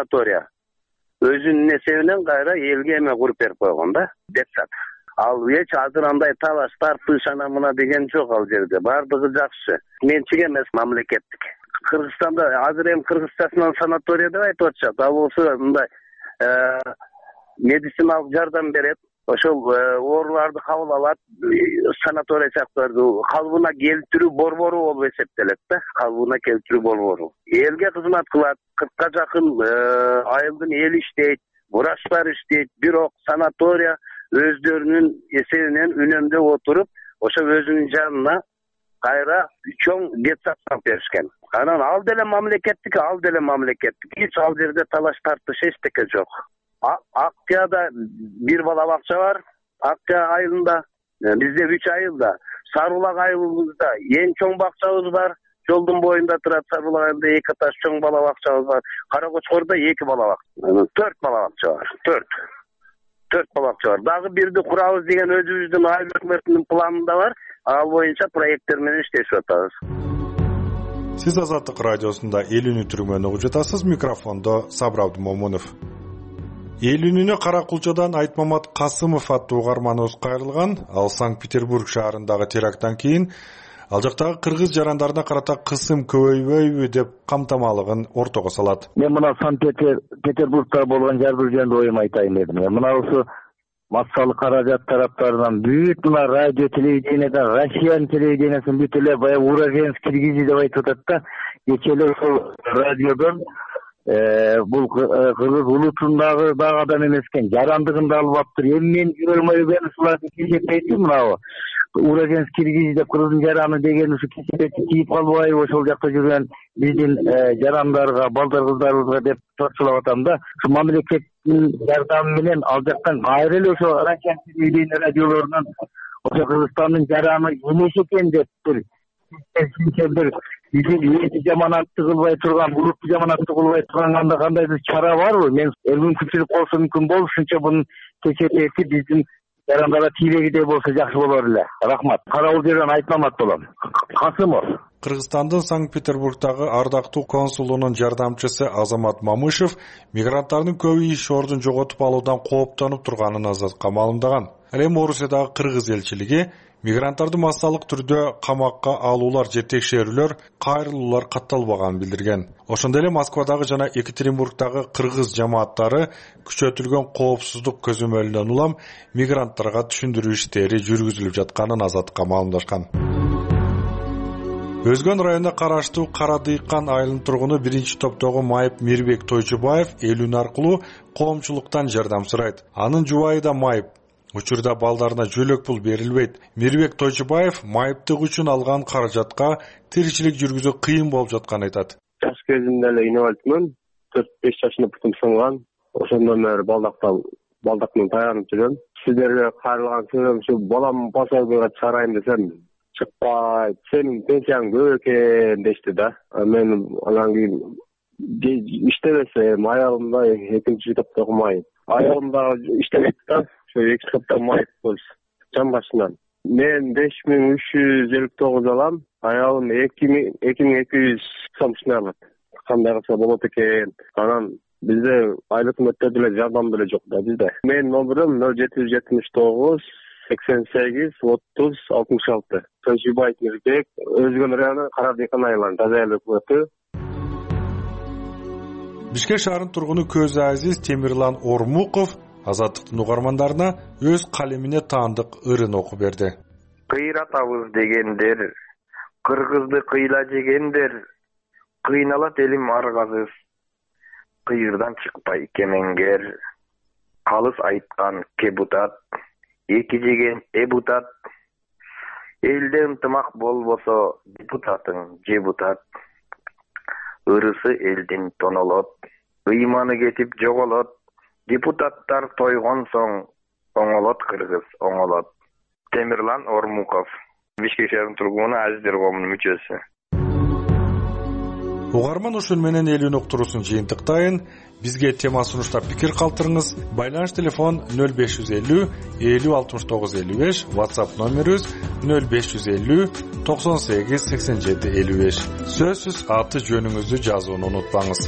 кайра элге эме куруп берип койгон да, детсад. Ал эч азыр андай талаш тартыш анамына деген жок ал жерде. Бардыгы жакшы. Менчик эмес, мамлекеттик. Кыргызстанда азыр эми кыргызчасынан санатория деп айтып атышат. Ал болсо мындай медициналык жардам берет, ошол ооруларды кабыл алат, санатория сыяктууларды калыбына келтирүү борбору болуп эсептелет да, калыбына келтирүү борбору. Элге кызмат кылат, 40ка жакын айылдын эли иштейт, врачтар иштейт, бирок санатория өздөрүнүн эсебинен үнөмдөп отуруп, ошо өзүнүн жанына кайра чоң детсад салып беришкен. Анан ал деле мамлекеттики. Эч ал жерде талаш тартыш эчтеке жок. Актияда бир бала бакча бар, Актия айылында, бизде 3 айылда. Сарыбулак айылыбызда эң чоң бакчабыз бар. Жолдун боюнда турат Сарыбулак айылында 2 этаж чоң бала бакчабыз бар. Кара Кочкордо 2 бала бакча, 4 бала бакча бар. 4 бала бакча бар. Дагы бирди курабыз деген өзүбүздүн айыл өкмөтүнүн планында бар. Ал боюнча проекттер менен иштешип атабыз. Сиз Азаттык радиосунда эл үнү түрмөнү угуп жатасыз. Микрофондо Сабыр Абдымомунов. Эл үнүнө Кара Кулчадан Айтмамат Касымов аттуу угарманыбыз кайрылган. Ал Санкт-Петербург шаарындагы теракттан кийин ал жактагы кыргыз жарандарына карата кысым көбөйбөйбү деп камтамалыгын ортого салат. Мен мына Санкт-Петербургда болгон жардуу жөнүндө оюм айтайын дедим. Мына ушу массалык каражат тараптарынан бүт мына радио телевидениедан, Россиянын телевидениясын бүт эле баягы Уроженск киргизи деп айтып атат да. Кечээ эле ошол радиодон бул кыргыз улутундагы дагы адам эмес экен, жарандыгын да алып алыптыр. Эми мен жүрө албай бен ушуларды кечепейти мынабы. Уроженск киргизи деп кыргыздын жараны деген ушу кечепети тийип калбайбы ошол жакта жүргөн биздин жарандарга, балдар кыздарыбызга деп топчулап атам да. Ушу мамлекеттин жардамы менен ал жактан кайра эле ошо Россия телевидение радиолорунан ошо Кыргызстандын жараны эмес экен деп бир биздин элди жаманатты кылбай турган, улутту жаманатты кылбай турган кандайдыр чара барбы? Мен мүмкүнчүлүк болсо мүмкүн болушунча бунун кечепети биздин жарандарга тийбегидей болсо жакшы болор эле. Рахмат. Карабул жерден Айтмамат болом. Касымов. Кыргызстандын Санкт-Петербургдагы ардактуу консулунун жардамчысы Азамат Мамышев мигранттардын көбү иш ордун жоготуп алуудан кооптонуп турганын Азатка маалымдаган. Ал эми Орусиядагы кыргыз элчилиги мигранттарды массалык түрдө камакка алуулар же текшерүүлөр, кайрылуулар катталбаганын билдирген. Ошондой эле Москвадагы жана Екатеринбургдагы кыргыз жамааттары күчөтүлгөн коопсуздук көзөмөлүнөн улам мигранттарга түшүндүрүү иштери жүргүзүлүп жатканын Азатка маалымдашкан. Өзгөн районуна караштуу Кара Дыйкан айылынын тургуну биринчи топтогу Майып Мирбек Тойчубаев эл үнү аркылуу коомчулуктан жардам сурайт. Анын жубайы да Майып. Учурда балдарына жөлөк пул берилбейт. Мирбек Тойчубаев майыптык үчүн алган каражатка тиричилик жүргүзүү кыйын болуп жатканын айтат. Жаш кезимде эле инвалидмин, 4-5 жашында бутум сынган. Ошондон бери балдак менен таянып жүрөм. Сиздерге кайрылган себебим ушу балам пособияга чыгарайын десем, чыкпайт. Сенин пенсияң көп экен дешти да. Мен анан кийин иштебесем, аялымда экинчи топтогу майып. Аялымда иштебейт да. Экинчи топто майып болчу. Жан башынан. Мен 5359 алам, аялым 2200 сом алат. Кандай кылса болот экен. Анан бизде айлык өкмөттө деле жардам деле жок да бизде. Менин номерим 0779 88 30 66. Тойчубаев Мирбек, Өзгөн району Кара Дыйкан айылынын таза өкмөтү. Бишкек шаарынын тургуну Көз Азиз Темирлан Ормуков Азаттыктын угармандарына өз калемине таандык ырын окуп берди. Кыйратабыз дегендер, кыргызды кыйла жегендер, кыйналат элим аргасыз. Кыйырдан чыкпай кемеңгер, калыс айткан кебутат, эки жеген эбутат. Элде ынтымак болбосо депутатың жебутат. Ырысы элдин тонолот, ыйманы кетип жоголот. Депутаттар тойгон соң оңолот кыргыз, оңолот. Темирлан Ормуков, Бишкек шаарынын тургуну, Азиздер коомунун мүчөсү. Угарман ушун менен эл үнү уктуруусун жыйынтыктайын. Бизге тема сунуштап пикир калтырыңыз. Байланыш телефон 0550 50 69 55, WhatsApp номерибиз 0550 98 87 55. Сөзсүз аты жөнүңүздү жазууну унутпаңыз.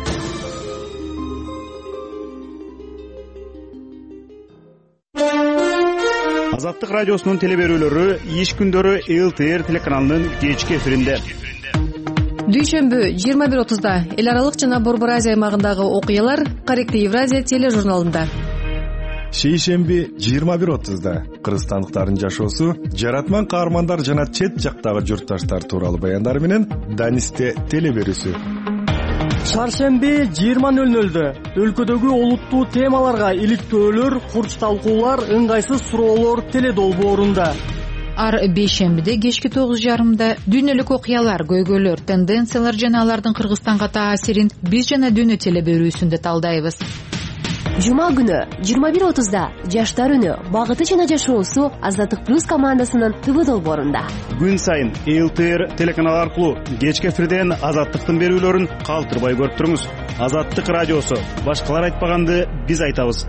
Азаттык радиосунун теле берүүлөрү иш күндөрү ЛТР телеканалынын кечки эфиринде. Дүйшөмбү 21:30 эл аралык жана Борбор Азия аймагындагы окуялар Корректный Евразия тележурналында. Шейшемби 21:30 кыргызстандыктардын жашоосу, жаратман каармандар жана чет жактагы журтташтар тууралуу баяндар менен Данисте телеберүүсү. Шаршемби 20:00 өлкөдөгү олуттуу темаларга иликтөөлөр, курч талкуулар, ыңгайсыз суроолор теледолбоорунда. Ар бейшембиде кечки 9:30 дүйнөлүк окуялар, көйгөйлөр, тенденциялар жана алардын Кыргызстанга таасирин биз жана дүйнө телеберүүсүндө талдайбыз. Жума күнү 21:30 Жаштар үнү, багыты жана жашоосу Азаттык плюс командасынын ТВ долбоорунда. Күн сайын ЛТР телеканалы аркылуу кечки эфирден Азаттыктын берүүлөрүн калтырбай көрүп туруңуз. Азаттык радиосу, башкалар айтпаганды биз айтабыз.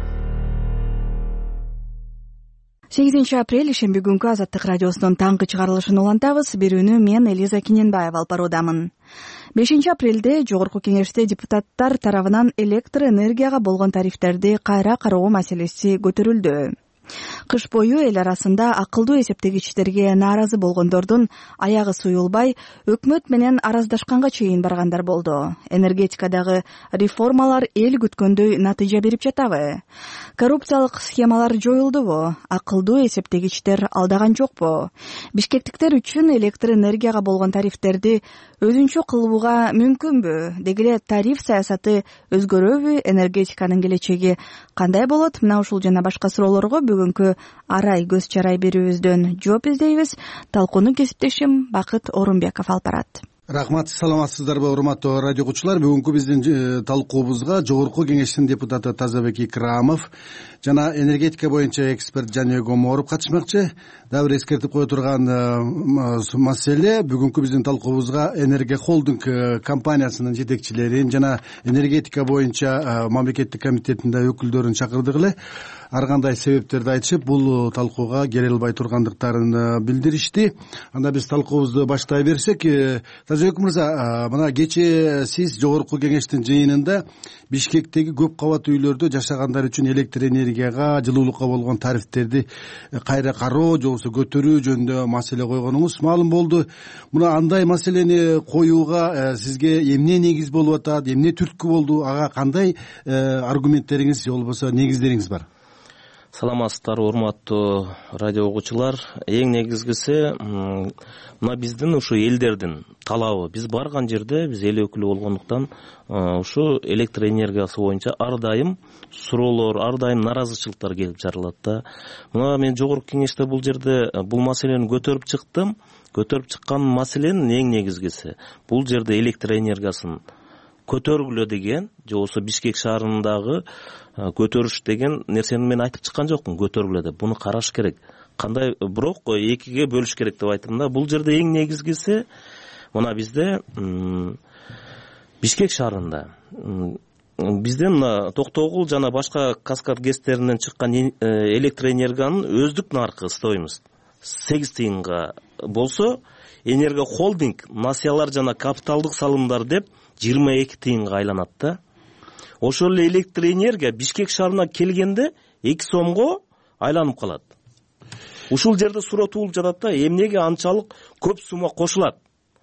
8 апрель ишемби күнкү Азаттык радиосунун таңкы чыгарылышын улантабыз. Берүүнү мен Элиза Киненбаева алып баруудамын. 5 апрелде Жогорку Кеңеште депутаттар тарабынан электр энергияга болгон тарифтерди кайра кароо маселеси көтөрүлдү. Кыш бою эл арасында акылдуу эсептегичтерге нааразы болгондордун аягы суюлбай, өкмөт менен араздашканга чейин баргандар болду. Энергетикадагы реформалар эл күткөндөй натыйжа берип жатабы? Коррупциялык схемалар жоюлдубу? Акылдуу эсептегичтер алдаган жокпу? Бишкектиктер үчүн электр энергияга болгон тарифтерди өзүнчө кылууга мүмкүнбү? Дегеле тариф саясаты өзгөрөбү? Энергетиканын келечеги кандай болот? Мына ушул жана башка суроолорго бүгүнкү арай көз чарай берүүбүздөн жооп издейбиз. Талкууну кесиптешим Бакыт Орунбеков алып барат. Рахмат, саламатсыздарбы урматтуу радио окуучулар. Бүгүнкү биздин талкуубузга Жогорку Кеңештин депутаты Тазабек Икрамов жана энергетика боюнча эксперт Жаныбек Оморов катышмакчы. Дагы бир эскертип кое турган маселе, бүгүнкү биздин талкуубузга Энергия холдинг компаниясынын жетекчилерин жана энергетика боюнча мамлекеттик комитетинде өкүлдөрүн чакырдык эле. Ар кандай себептерди айтышып, бул талкууга келе албай тургандыктарын билдиришти. Анда биз талкуубузду баштай берсек, Тазабек мырза, мына кечээ сиз Жогорку Кеңештин жыйынында Бишкектеги көп кабат үйлөрдө жашагандар үчүн электр энергияга, жылуулукка болгон тарифтерди кайра кароо же болбосо көтөрүү жөнүндө маселе койгонуңуз маалым болду. Мына андай маселени коюуга сизге эмне негиз болуп атат, эмне түрткү болду, ага кандай аргументтериңиз же болбосо негиздериңиз бар? Саламатсыздар, урматтуу радио окуучулар. Эң негизгиси мына биздин ушу элдердин талабы. Биз барган жерде биз эл өкүлү болгондуктан ушу электр энергиясы боюнча ар дайым суроолор, ар дайым наразычылыктар келип жаралат да. Мына мен Жогорку Кеңеште бул жерде бул маселени көтөрүп чыктым. Көтөрүп чыккан маселенин эң негизгиси бул жерде электр энергиясын көтөргүлө деген, же болбосо Бишкек шаарындагы көтөрүш деген нерсени мен айтып чыккан жокмун, көтөргүлө деп. Буну караш керек. Кандай, бирок экиге бөлүш керек деп айттым да. Бул жерде эң негизгиси мына бизде Бишкек шаарында бизде мына Токтогул жана башка Каскад ГЭСтеринен чыккан электр энергиянын өздүк наркы стоимость 8 тыйынга болсо, Энергия холдинг насыялар жана капиталдык салымдар деп 22 тыйынга айланат да. Ошол эле электр энергия Бишкек шаарына келгенде 2 сомго айланып калат. Ушул жерде суроо туулуп жатат да, эмнеге анчалык көп сумма кошулат?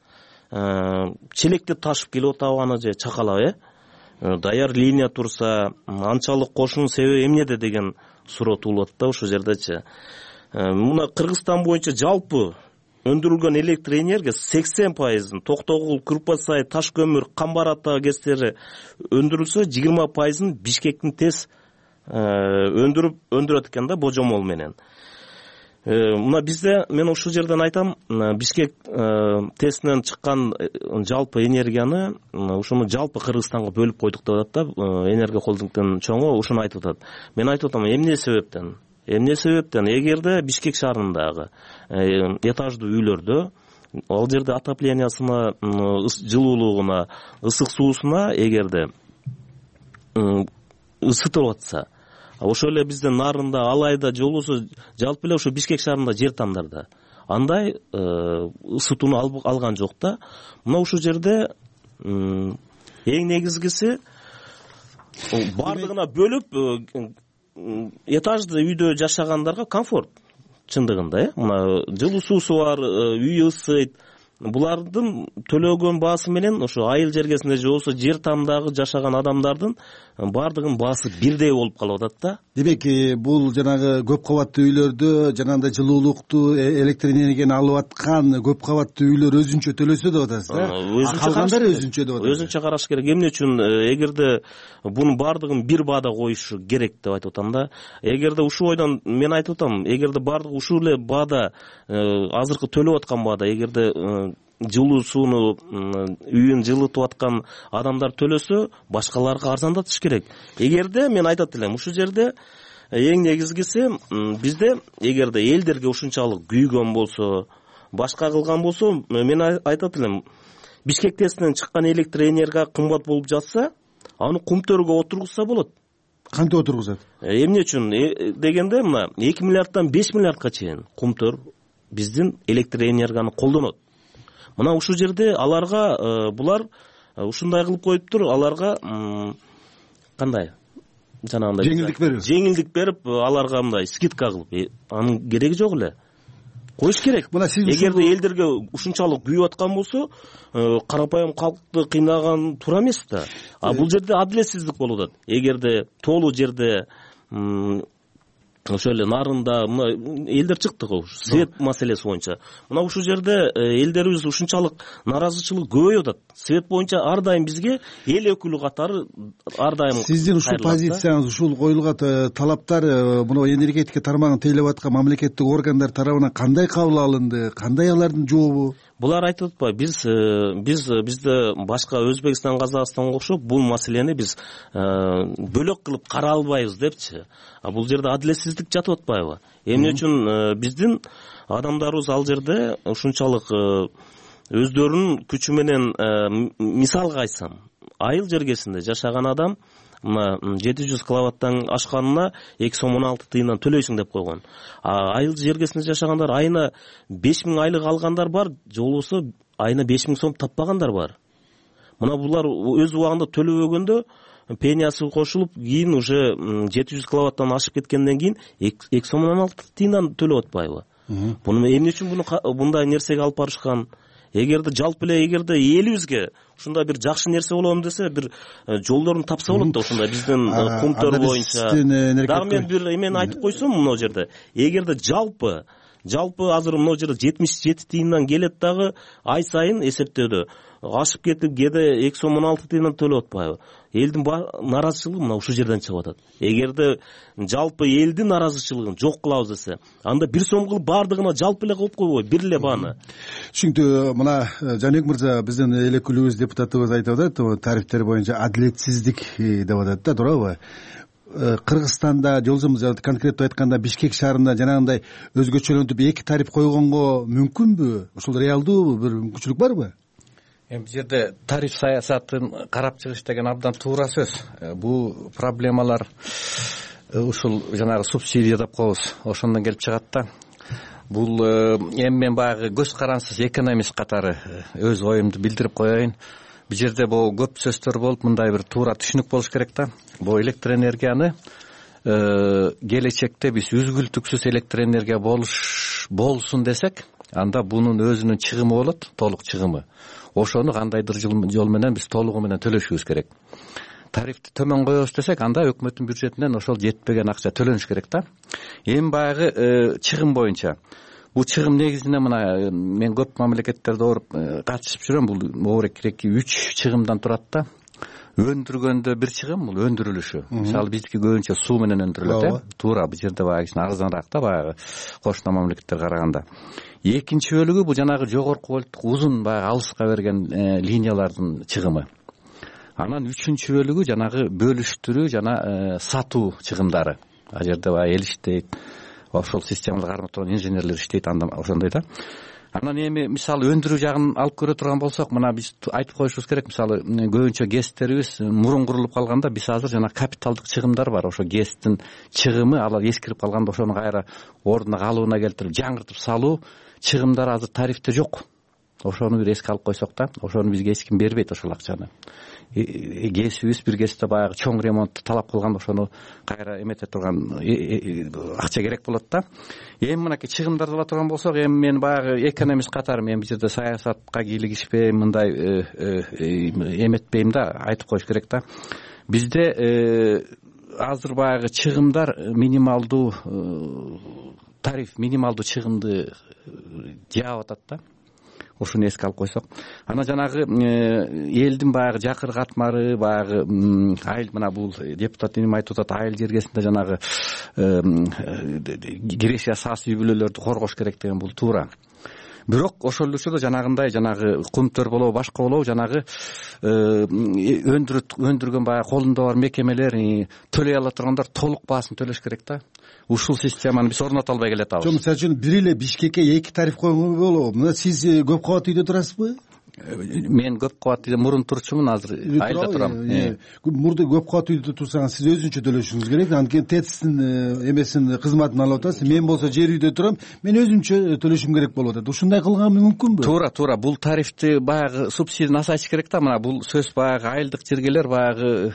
Челекти ташып келип атабы аны же чакалап, даяр линия турса, анчалык кошуунун себеби эмнеде деген суроо туулуп атат да ошол жердечи. Мына Кыргызстан боюнча жалпы өндүрүлгөн электр энергия 80%, Токтогул, Курпасай, Таш көмүр, Камбар ата ГЭСтери өндүрүлсө 20% Бишкектин тез өндүрөт экен да божомол менен. Мына бизде мен ушул жерден айтам, Бишкек тестинен чыккан жалпы энергияны ушуну жалпы Кыргызстанга бөлүп койдук деп атат да, Энергия холдингдин чоңу ушуну айтып атат. Мен айтып атам, эмне себептен? Эгерде Бишкек шаарындагы этаждуу үйлөрдө, ал жерде отоплениясына, жылуулугуна, ысык суусуна эгерде ысытылып атса, ошол эле биздин нарында, Алайда же болбосо жалпы эле ошо Бишкек шаарында жер тандарда андай ысытууну алган жок да. Мына ушул жерде эң негизгиси бардыгына бөлүп этажды үйдө жашагандарга комфорт чындыгында, мына жылуу суусу бар, үй ысыйт, булардын төлөгөн баасы менен ошо айыл жергесинде же болбосо жер тамдагы жашаган адамдардын баардыгынын баасы бирдей болуп калып атат да. Демек бул жанагы көп кабаттуу үйлөрдө жанагындай жылуулукту электр энергияны алып аткан көп кабаттуу үйлөр өзүнчө төлөсө деп атасыз да? Калгандары өзүнчө деп атасыз. Өзүнчө караш керек. Эмне үчүн? Эгерде бунун баардыгын бир баада коюшу керек деп айтып атам да. Эгерде ушул ойдон мен айтып атам, эгерде баардыгы ушул эле баада азыркы төлөп аткан баада, эгерде жылуу сууну үйүн жылытып аткан адамдар төлөсө, башкаларга арзандатыш керек. Эгерде мен айтат элем, ушул жерде эң негизгиси бизде эгерде элдерге ушунчалык күйгөн болсо, башка кылган болсо, мен айтат элем, Бишкек тестинен чыккан электр энергия кымбат болуп жатса, аны кумтөргө отургузса болот. Кантип отургузат? Эмне үчүн дегенде, мына 2 миллиарддан 5 миллиардка чейин кумтөр биздин электр энергияны колдонот. Мына ушул жерде аларга булар ушундай кылып коюптур, аларга кандай жанагындай жеңилдик берип, аларга мындай скидка кылып, анын кереги жок эле. Коюш керек. Эгерде элдерге ушунчалык күйүп аткан болсо, карапайым калкты кыйнаган туура эмес да. Бул жерде адилетсиздик болуп атат. Эгерде тоолуу жерде ошо эле нарында мына элдер чыкты го свет маселеси боюнча. Мына ушул жерде элдерибиз ушунчалык наразычылык көбөйүп атат. Свет боюнча ар дайым бизге эл өкүлү катары ар дайым. Сиздин ушул позицияңыз, ушул коюлган талаптар мына энергетика тармагын тейлеп аткан мамлекеттик органдар тарабынан кандай кабыл алынды? Кандай алардын жообу? Булар айтып атпайбы, бизде башка Өзбекстан, Казакстанга окшоп бул маселени биз бөлөк кылып кара албайбыз депчи. Бул жерде адилетсиздик жатып атпайбы? Эмне үчүн биздин адамдарыбыз ал жерде ушунчалык өздөрүнүн күчү менен, мисалга айтсам, айыл жергесинде жашаган адам мына 700 киловаттан ашканына 2 сом 16 тыйындан төлөйсүң деп койгон. Айыл жергесинде жашагандар айына 5000 айлык алгандар бар, же болбосо айына 5000 сом таппагандар бар. Мына булар өз убагында төлөбөгөндө пениясы кошулуп, кийин уже 700 киловаттан ашып кеткенден кийин 2 сом 16 тыйындан төлөп атпайбы? Буну эмне үчүн мындай нерсеге алып барышкан? Эгерде жалпы эле эгерде элибизге ушундай бир жакшы нерсе болом десе, бир жолдорун тапса болот да, ушундай биздин кумтөр боюнча. Дагы мен бир эмени айтып койсом, мына жерде эгерде жалпы азыр мына жерде 77 тыйындан келет дагы ай сайын эсептөөдө ашып кетип кээде 2 сом 16 тыйындан төлөп атпайбы? Элдин наразычылыгы мына ушул жерден чыгып атат. Эгерде жалпы элдин наразычылыгын жок кылабыз десе, анда 1 сом кылып баардыгына жалпы эле коюп койбой, бир эле бааны. Түшүнүктүү. Мына Жаныбек мырза, биздин эл өкүлүбүз, депутатыбыз айтып атат, тарифтер боюнча адилетсиздик деп атат да, туурабы? Кыргызстанда, конкреттүү айтканда Бишкек шаарында жанагындай өзгөчөлөнтүп 2 тариф койгонго мүмкүнбү? Ушул реалдуу бир мүмкүнчүлүк барбы? Бул жерде тариф саясатын карап чыгыш деген абдан туура сөз. Бул проблемалар ушул жанагы субсидия деп коебуз, ошондон келип чыгат да. Бул эми мен баягы көз карансыз экономист катары өз оюмду билдирип коеюн. Бул жерде бул көп сөздөр болуп, мындай бир туура түшүнүк болуш керек да. Бул электр энергияны келечекте биз үзгүлтүксүз электр энергия болсун десек, анда бунун өзүнүн чыгымы болот, толук чыгымы. Ошону кандайдыр жол менен биз толугу менен төлөшүбүз керек. Тарифти төмөн коебуз десек, анда өкмөттүн бюджетинен ошол жетпеген акча төлөнүш керек да. Эми баягы чыгым боюнча, бул чыгым негизинен мына мен көп мамлекеттерде оруп катышып жүрөм. Бул орекиреки 3 чыгымдан турат да. Өндүргөндө бир чыгым, бул өндүрүлүшү. Мисалы биздики көбүнчө суу менен өндүрүлөт, туура. Бул жерде баягы арзаныраак да, баягы кошуна мамлекеттерге караганда. Экинчи бөлүгү бул жанагы жогорку вольттук узун баягы алыска берген линиялардын чыгымы. Анан үчүнчү бөлүгү жанагы бөлүштүрүү жана сатуу чыгымдары. Ал жерде баягы эл иштейт, ошол системаларды кармап турган инженерлер иштейт, анда ошондой да. Анан эми мисалы өндүрүү жагын алып көрө турган болсок, мына биз айтып коюшубуз керек. Мисалы көбүнчө ГЭСтерибиз мурун курулуп калганда, биз азыр жана капиталдык чыгымдар бар. Ошо ГЭСтин чыгымы алар эскирип калганда ошону кайра ордуна калыбына келтирип жаңыртып салуу чыгымдар азыр тарифте жок. ошону бир эске алып койсок да, ошону бизге эч ким бербейт ошол акчаны. Кесибиз бир кезде баягы чоң ремонтту талап кылганда ошону кайра эмете турган акча керек болот да. Эми мынакей чыгымдарды ала турган болсок, эми мен баягы экономист катары мен бул жерде саясатка кийлигишпейм, мындай эметпейм да, айтып коюш керек да. Бизде азыр баягы чыгымдар минималдуу тариф, минималдуу чыгымды жаап атат да. Ошону эске алып койсок, ана жанагы элдин баягы жакыр катмары, баягы айыл, мына бул депутат иним айтып атат, айыл жергесинде жанагы киреше саас үй бүлөлөрдү коргош керек деген, бул туура. Бирок ошол эле учурда жанагы кумтөр болобу, башка болобу, жанагы өндүргөн баягы колунда бар мекемелер, төлөй ала тургандар толук баасын төлөш керек да. Ушул системаны биз орното албай келатабыз. Жок, мисалы үчүн бир эле Бишкекке 2 тариф койгонго болобу. Мына сиз көп кабат үйдө турасызбы? Мен көп кабат үйдө мурун турчумун, азыр айылда турам. Мурда көп кабат үйдө турсаңыз сиз өзүнчө төлөшүңүз керек. Анткени ТЭЦтин эмесин кызматын алып атасыз. Мен болсо жер үйдө турам, мен өзүмчө төлөшүм керек болуп атат. Ушундай кылган мүмкүнбү? Туура. Бул тарифти баягы субсидияны азайтыш керек да. Мына бул сөз баягы айылдык жергелер баягы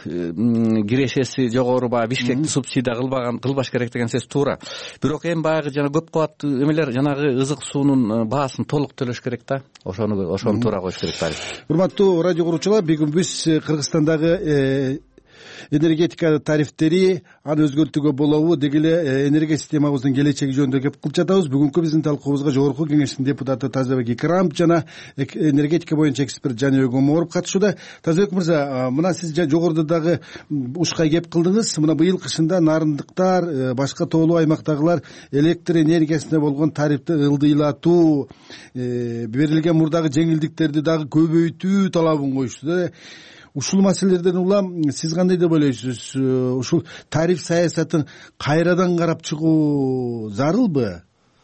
кирешеси жогору баягы Бишкекти субсидия кылбаш керек деген сөз туура. Бирок эми баягы жана көп кабаттуу эмелер жанагы ызык суунун баасын толук төлөш керек да. Ошону туура коюш керек. Урматтуу радио куруучулар, бүгүн биз Кыргызстандагы энергетика тарифтери аны өзгөртүүгө болобу, деги эле энергия системабыздын келечеги жөнүндө кеп кылып жатабыз. Бүгүнкү биздин талкуубузга Жогорку Кеңештин депутаты Тазабек Икрамов жана энергетика боюнча эксперт Жаныбек Оморов катышууда. Тазабек мырза, мына сиз жогоруда дагы ушкай кеп кылдыңыз. Мына быйыл кышында нарындыктар, башка тоолуу аймактагылар электр энергиясына болгон тарифти ылдыйлатуу, берилген мурдагы жеңилдиктерди дагы көбөйтүү талабын коюшту да. Ушул маселелерден улам сиз кандай деп ойлойсуз? Ушул тариф саясатын кайрадан карап чыгуу зарылбы?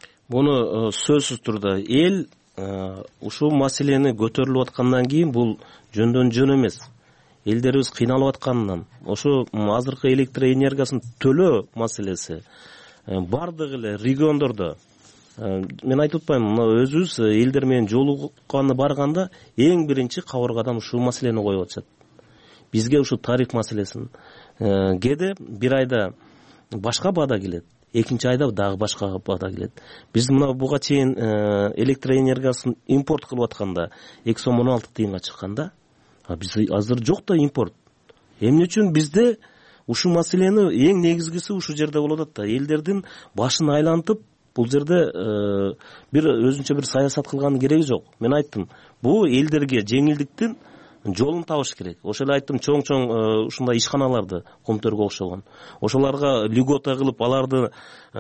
Буну сөзсүз турда эл ушул маселени көтөрүлүп аткандан кийин бул жөндөн жөн эмес. Элдерибиз кыйналып атканынан ошо азыркы электр энергиясын төлөө маселеси бардык эле региондордо, мен айтып атпайм, мына өзүбүз элдер менен жолукканы барганда эң биринчи кабыргадан ушул маселени коюп атышат. Бизге ушул тариф маселесин кээде бир айда башка баада келет, экинчи айда дагы башка баада келет. Биз мына буга чейин электр энергиясын импорт кылып атканда 216 тыйынга чыкканда, биз азыр жок да импорт. Эмне үчүн бизде ушул маселени эң негизгиси ушул жерде болуп атат да, элдердин башын айлантып бул жерде бир өзүнчө бир саясат кылганын кереги жок. Мен айттым, бул элдерге жеңилдиктин жолун табыш керек. Ошол эле айттым, чоң ушундай ишканаларды Кумтөргө окшогон, ошоларга льгота кылып, аларды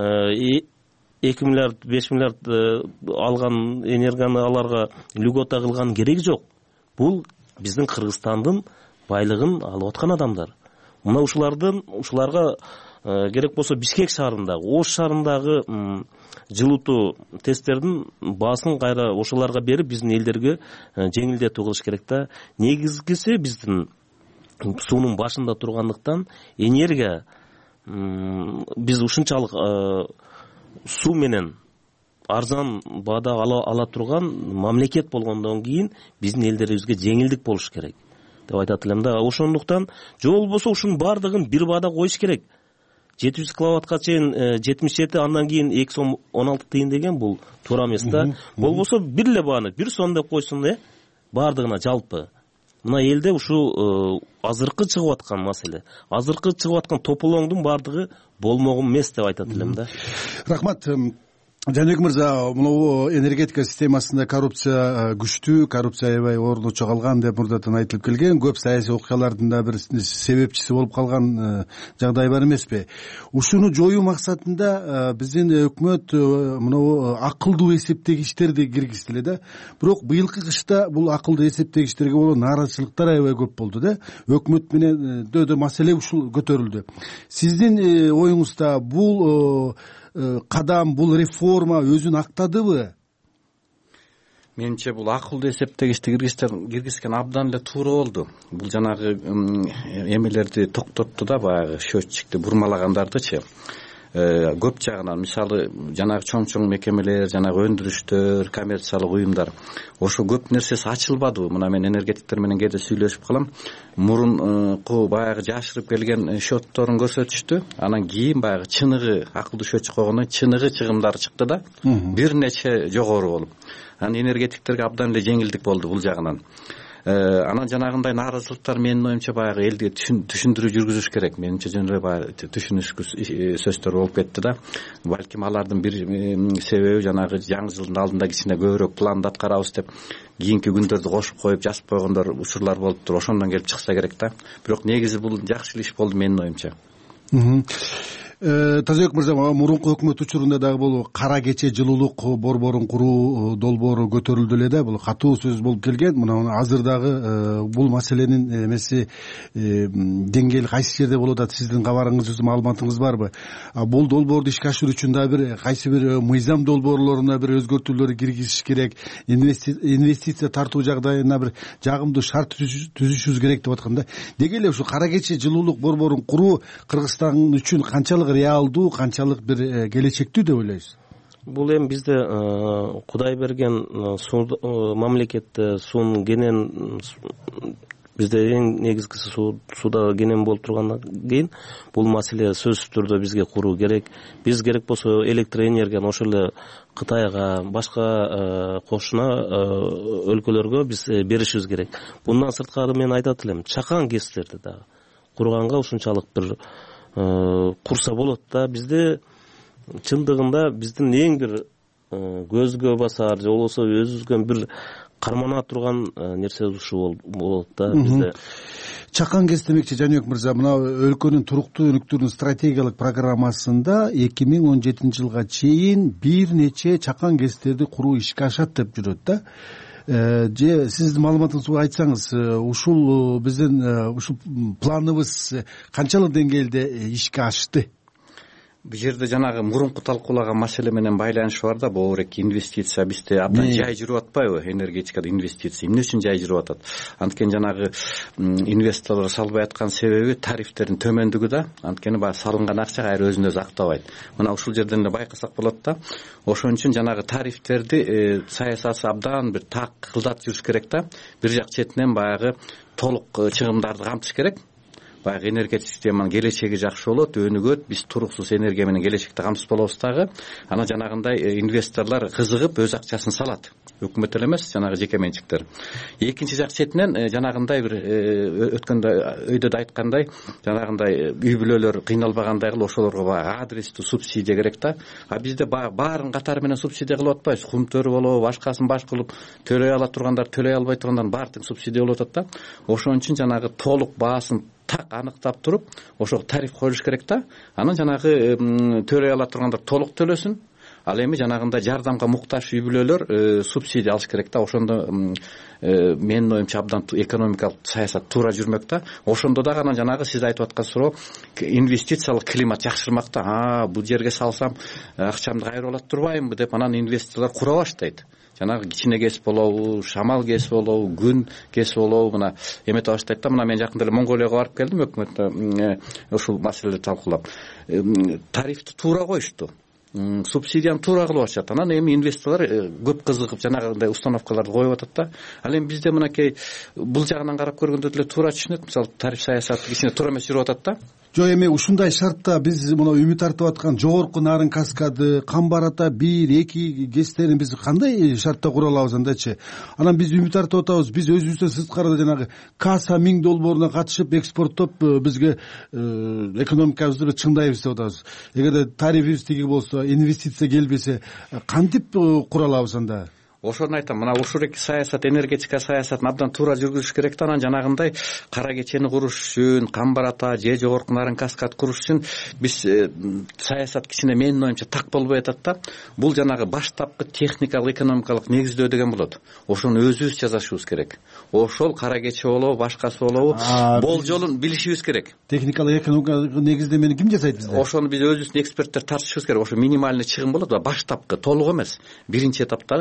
2 миллиард 5 миллиард алган энергияны аларга льгота кылганын кереги жок. Бул биздин Кыргызстандын байлыгын алып аткан адамдар. Мына ушуларга керек болсо Бишкек шаарындагы, Ош шаарындагы жылытуу тесттердин баасын кайра ошолорго берип биздин элдерге жеңилдетүү кылыш керек да. Негизгиси биздин суунун башында тургандыктан энергия биз ушунчалык суу менен арзан баада ала турган мамлекет болгондон кийин биздин элдерибизге жеңилдик болуш керек деп айтат элем да. Ошондуктан же болбосо ушунун баардыгын бир баада коюш керек. 700 киловаттка чейин 77, андан кийин 216 тыйын деген бул туура эмес да. Болбосо бир эле бааны 1 сом деп койсун, баардыгына жалпы. Мына элде ушул азыркы чыгып аткан маселе, азыркы чыгып аткан тополоңдун баардыгы болмогун эмес деп айтат элем да. Рахмат. Жаныбек мырза, мына энергетика системасында коррупция күчтүү, коррупция аябай орночо калган деп мурдатан айтылып келген, көп саясий окуялардын да бир себепчиси болуп калган жагдай бар эмеспи? Ушуну жоюу максатында биздин өкмөт мына акылдуу эсептегичтерди киргизди эле да. Бирок быйылкы кышта бул акылдуу эсептегичтерге болгон нааразычылыктар аябай көп болду да. Өкмөт менен дөдө маселе ушул көтөрүлдү. Сиздин оюңузда бул кадам, бул реформа өзүн актадыбы? Менимче бул акылдуу эсептегичти киргизген абдан эле туура болду. Бул жанагы эмелерди токтотту да, баягы счетчикти бурмалагандардычы. көп жагынан, мисалы жанагы чоң мекемелер, жанагы өндүрүштөр, коммерциялык уюмдар, ошо көп нерсеси ачылбады. Мына мен энергетиктер менен кээде сүйлөшүп калам. Мурунку баягы жашырып келген счетторун көрсөтүштү. Анан кийин баягы чыныгы акылдуу счетчик койгондон чыныгы чыгымдары чыкты да, бир нече жогору болуп. Анан энергетиктерге абдан эле жеңилдик болду бул жагынан. Анан жанагындай нааразылыктар менин оюмча баягы элди түшүндүрүү жүргүзүш керек. Менимче жөн эле баягы түшүнүшкү сөздөр болуп кетти да. Балким алардын бир себеби жанагы жаңы жылдын алдында кичине көбүрөөк планды аткарабыз деп кийинки күндөрдү кошуп коюп жазып койгондор учурлар болуптур. Ошондон келип чыкса керек да. Бирок негизи бул жакшы иш болду менин оюмча. Тазабек мырза, мурунку өкмөт учурунда дагы бул кара кече жылуулук борборун куруу долбоору көтөрүлдү эле да. Бул катуу сөз болуп келген. Мына азыр дагы бул маселенин эмеси деңгээли кайсы жерде болуп атат? Сиздин кабарыңыз, маалыматыңыз барбы? Бул долбоорду ишке ашыруу үчүн дагы бир кайсы бир мыйзам долбоорлоруна бир өзгөртүүлөр киргизиш керек, инвестиция тартуу жагдайына бир жагымдуу шарт түзүшүбүз керек деп атканда, деги эле ушу кара кече жылуулук борборун куруу Кыргызстан үчүн канчалык реалдуу, канчалык бир келечектүү деп ойлойсуз? Бул эми бизде Кудай берген мамлекетте суун кенен, бизде эң негизгиси сууда кенен болуп тургандан кийин бул маселе сөзсүз түрдө бизге куруу керек. Биз керек болсо электроэнергияны ошол эле Кытайга, башка кошуна өлкөлөргө биз беришибиз керек. Bundan сырткары мен айтат элем, чакан ГЭСтерди дагы курганга ушунчалык бир курса болот да. Бизде чындыгында биздин эң бир көзгө басар же болбосо өзүбүзгө бир кармана турган нерсе ушу болот да бизде. Чакан ГЭС демекчи Жаныбек мырза, мына өлкөнүн туруктуу өнүктүрүүнүн стратегиялык программасында 2017 жылга чейин бир нече чакан ГЭСтерди куруу ишке ашат деп жүрөт да. Же сиздин маалыматыңызды айтсаңыз, ушул биздин ушул планыбыз канчалык деңгээлде ишке ашты? Бул жерде жанагы мурунку талкуулаган маселе менен байланышы бар да, боорек инвестиция бизде абдан жай жүрүп атпайбы? Энергетикада инвестиция эмне үчүн жай жүрүп атат? Анткени жанагы инвесторлор салбай аткан себеби тарифтердин төмөндүгү да. Анткени баягы салынган акча кайра өзүн өзү актабайт. Мына ушул жерден эле байкасак болот да. Ошон үчүн жанагы тарифтерди саясатчы абдан бир так кылдат жүрүш керек да. Бир жак четинен баягы толук чыгымдарды камтыш керек. Баягы энергетик системанын келечеги жакшы болот, өнүгөт, биз туруксуз энергия менен келечекте камсыз болобуз дагы. Анан жанагындай инвесторлор кызыгып өз акчасын салат. Өкмөт эле эмес, жанагы жеке менчиктер. Экинчи жак четинен жанагындай бир өткөндө өйдө да айткандай, жанагындай үй бүлөлөр кыйналбагандай кылып ошолорго баягы адрестүү субсидия керек да. Бизде баарын катары менен субсидия кылып атпайбыз. Кумтөр болобу, башкасын баш кылып төлөй ала тургандар, төлөй албай тургандар баардык субсидия болуп атат да. Ошон үчүн жанагы толук баасын так аныктап туруп, ошого тариф коюлуш керек да. Анан жанагы төлөй ала тургандар толук төлөсүн. Ал эми жанагындай жардамга муктаж үй бүлөлөр субсидия алыш керек да. Ошондо менин оюмча абдан экономикалык саясат туура жүрмөк да. Ошондо дагы анан жанагы сиз айтып аткан суроо, инвестициялык климат жакшырмак да. Бул жерге салсам акчамды кайрып алат турбаймынбы деп анан инвесторлор кура баштайт. Жанагы кичине ГЭС болобу, шамал ГЭС болобу, күн ГЭС болобу, мына эмете баштайт да. Мына мен жакында эле Монголияга барып келдим, өкмөттө ушул маселелерди талкуулап. Тарифти туура коюшту. Субсидияны туура кылып атышат. Анан эми инвесторлор көп кызыгып жанагындай установкаларды коюп атат да. Ал эми бизде мынакей бул жагынан карап көргөндө деле туура түшүнөт. Мисалы тариф саясаты кичине туура эмес жүрүп атат да. Жок, эми ушундай шартта биз мына үмүт артып аткан жогорку нарын каскады, Камбар ата 1-2 ГЭСтерин биз кандай шартта кура алабыз андачы? Анан биз үмүт артып атабыз, биз өзүбүздөн сырткары жанагы Каса 1000 долбооруна катышып экспорттоп бизге экономикабызды чыңдайбыз деп атабыз. Эгерде тарифибиз тиги болсо, инвестиция келбесе, кантип кура алабыз анда? Ошону айтам, мына ушул саясат, энергетика саясатын абдан туура жүргүзүш керек да. Анан жанагындай кара кечени куруш үчүн, Камбар ата же жогорку нарын каскад куруш үчүн биз саясат кичине менин оюмча так болбой атат да. Бул жанагы баштапкы техникалык, экономикалык негиздөө деген болот. Ошону өзүбүз жасашыбыз керек. Ошол кара кече болобу, башкасы болобу, болжолун билишибиз керек. Техникалык, экономикалык негиздемени ким жасайт бизде? Ошону биз өзүбүздүн эксперттер тартышыбыз керек. Ошо минимальный чыгым болот, баштапкы, толук эмес. Биринчи этаптагы, анан кийин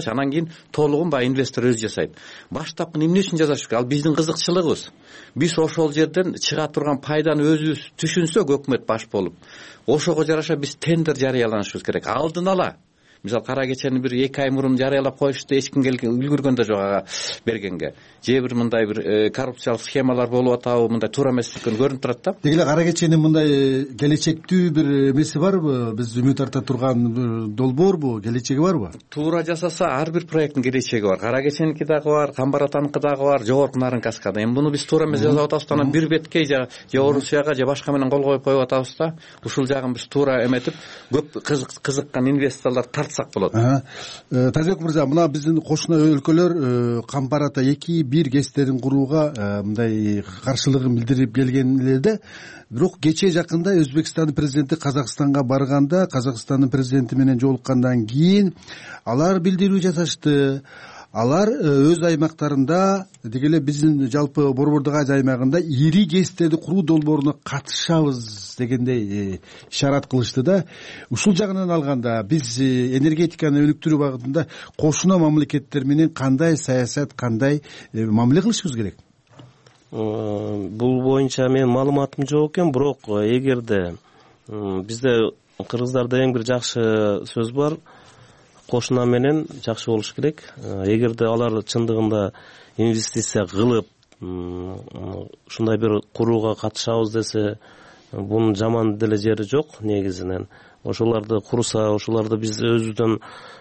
толугун баягы инвестор өзү жасайт. Баштапкы эмне үчүн жасаш керек? Ал биздин кызыкчылыгыбыз. Биз ошол жерден чыга турган пайданы өзүбүз түшүнсөк, өкмөт баш болуп, ошого жараша биз тендер жарыяланышыбыз керек. Алдын ала. Мисалы кара кечени бир 2 ай мурун жарыялап коюшту, эч ким үлгүргөн да жок ага бергенге. Же бир мындай бир коррупциялык схемалар болуп атабы, мындай туура эместиккен көрүнүп турат да. Деги эле кара кеченин мындай келечектүү бир эмеси барбы? Биз үмүт арта турган долбоорбу, келечеги барбы? Туура жасаса ар бир проекттин келечеги бар. Кара кеченики дагы бар, Камбар атаныкы дагы бар, жогорку Нарын каскада. Эми буну биз туура эмес жасап атабыз да, анан бир бетке же Орусияга же башка менен кол коюп атабыз да. Ушул жагын биз туура эметип, көп кызыккан инвесторлор тартсак болот. Тазбек мырза, мына биздин кошуна өлкөлөр Камбар ата 2-1 ГЭСтерин курууга мындай каршылыгын билдирип келген эле, бирок кечээ жакында Өзбекстандын президенти Казакстанга барганда, Казакстандын президенти менен жолуккандан кийин алар билдирүү жасашты. Алар өз аймактарында, деги эле биздин жалпы Борбордук Азия аймагында ири ГЭСтерди куруу долбооруна катышабыз дегендей ишарат кылышты да. Ушул жагынан алганда биз энергетиканы өнүктүрүү багытында кошуна мамлекеттер менен кандай саясат, кандай мамиле кылышыбыз керек? Бул боюнча менин маалыматым жок экен, бирок эгерде бизде кыргыздарда эң бир жакшы сөз бар, кошуна менен жакшы болуш керек. Эгерде алар чындыгында инвестиция кылып, ушундай бир курууга катышабыз десе, бунун жаман деле жери жок негизинен. Ошолорду курса, ошолорду биз өзүбүздөн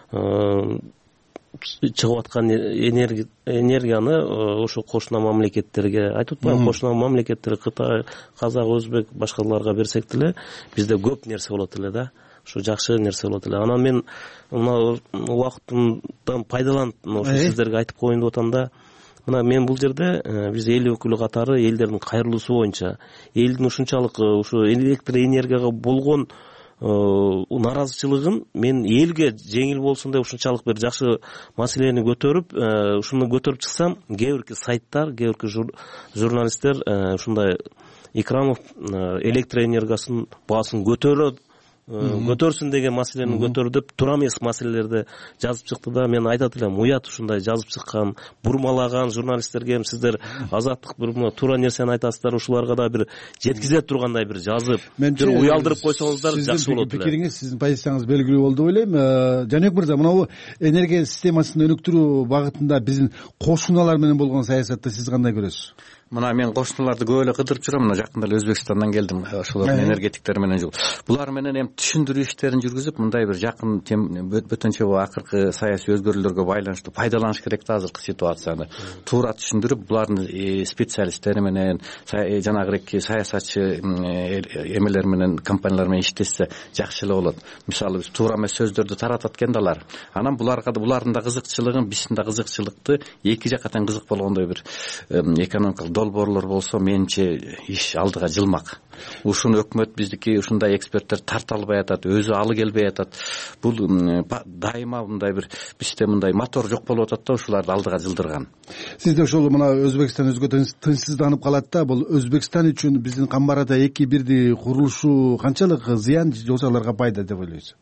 чыгып аткан энергияны ошо кошуна мамлекеттерге, айтып атпаймынбы, кошуна мамлекеттер Кытай, Казак, Өзбек, башкаларга берсек деле бизде көп нерсе болот эле да. Ушу жакшы нерсе болот эле. Анан мен мына убактымдан пайдаланып ошо сиздерге айтып коеюн деп атам да. Мына мен бул жерде биз эл өкүлү катары элдердин кайрылуусу боюнча элдин ушунчалык ушу электр энергияга болгон наразычылыгын мен элге жеңил болсун деп ушунчалык бир жакшы маселени көтөрүп, ушуну көтөрүп чыксам, кээ бирки сайттар, кээ бирки журналисттер ушундай Икрамов электр энергиясынын баасын көтөрсүн деген маселени көтөрүп деп туура эмес маселелерди жазып чыкты да. Мен айтат элем, уят ушундай жазып чыккан, бурмалаган журналисттерге эми сиздер азаттык бир туура нерсени айтасыздар, ушуларга да бир жеткизе тургандай бир жазып, бир уялдырып койсоңуздар жакшы болот эле. Пикириңиз, сиздин позицияңыз белгилүү болду деп ойлойм. Жанек мырза, мына энергия системасын өнүктүрүү багытында биздин кошуналар менен болгон саясатты сиз кандай көрөсүз? Мына мен кошуналарды көп эле кыдырып жүрөм. Мына жакында эле Өзбекстандан келдим. Ошолордун энергетиктери менен булар менен эми түшүндүрүү иштерин жүргүзүп, мындай бир жакын бөтөнчө акыркы саясий өзгөрүүлөргө байланыштуу пайдаланыш керек да азыркы ситуацияны. Туура түшүндүрүп, булардын специалисттери менен, жанагы саясатчы эмелер менен, компаниялар менен иштешсе жакшы эле болот. Мисалы биз туура эмес сөздөрдү таратат экен да алар. Анан булардын да кызыкчылыгын, биздин да кызыкчылыкты эки жакка тең кызык болгондой бир экономикалык долбоорлор болсо, менимче иш алдыга жылмак. Ушуну өкмөт биздики ушундай эксперттер тарта албай атат, өзү алы келбей атат. Бул дайыма мындай бир бизде мындай мотор жок болуп атат да, ушуларды алдыга жылдырган. Сизде ошол мына Өзбекстан өзгө тынчсызданып калат да, бул Өзбекстан үчүн биздин Камбар ата 2-1 курулушу канчалык зыян же аларга пайда деп ойлойсуз?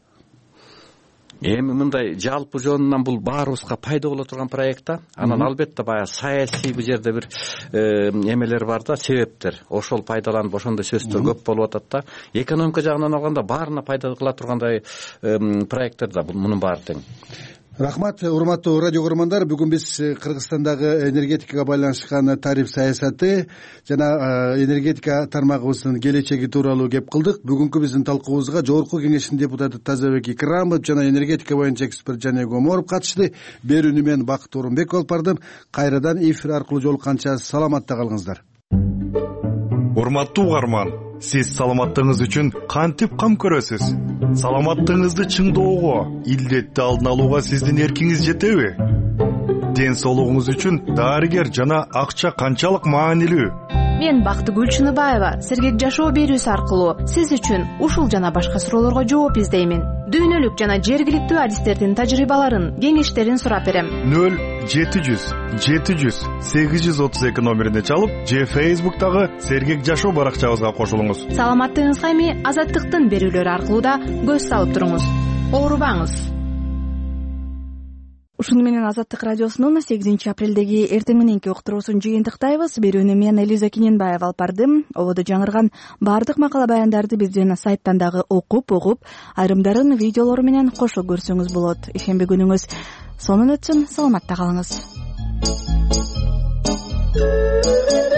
Эми мындай жалпы жонунан бул баарыбызга пайда боло турган проект да. Анан албетте баягы саясий бул жерде бир эмелер бар да, себептер. Ошол пайдаланып ошондой сөздөр көп болуп атат да. Экономика жагынан алганда баарына пайда кыла тургандай проекттер да мунун баары тең. Рахмат, урматтуу радио көрөрмандар. Бүгүн биз Кыргызстандагы энергетикага байланышкан тариф саясаты жана энергетика тармагыбыздын келечеги тууралуу кеп кылдык. Бүгүнкү биздин талкуубузга Жогорку Кеңештин депутаты Тазабек Икрамов жана энергетика боюнча эксперт Жанек Оморов катышты. Берүүнү мен Бакыт Орунбек алып бардым. Кайрадан эфир аркылуу жолукканча саламатта калыңыздар. Урматтуу угарман, сиз саламаттыгыңыз үчүн кантип кам көрөсүз? Саламаттыгыңызды чыңдоого, илдетти алдын алууга сиздин эркиңиз жетеби? Ден соолугуңуз үчүн дарыгер жана акча канчалык маанилүү? Мен Бактыгүл Чыныбаева сергек жашоо берүүсү аркылуу сиз үчүн ушул жана башка суроолорго жооп издеймин. Дүйнөлүк жана жергиликтүү адистердин тажрыйбаларын, кеңештерин сурап берем. 0-700-832 номерине чалып, же Facebook'тагы сергек жашоо баракчабызга кошулуңуз. Саламаттыгыңызга эми Азаттыктын берүүлөрү аркылуу да көз салып туруңуз. Оорубаңыз. ушуну менен Азаттык радиосунун 8 апрелдеги эртең мененки уктуруусун жыйынтыктайбыз. Берүүнү мен Элиза Киненбаева алып бардым. Ободо жаңырган баардык макала баяндарды биздин сайттан дагы окуп, угуп, айрымдарын видеолору менен кошо көрсөңүз болот. Ишемби күнүңүз сонун өтсүн, саламатта калыңыз.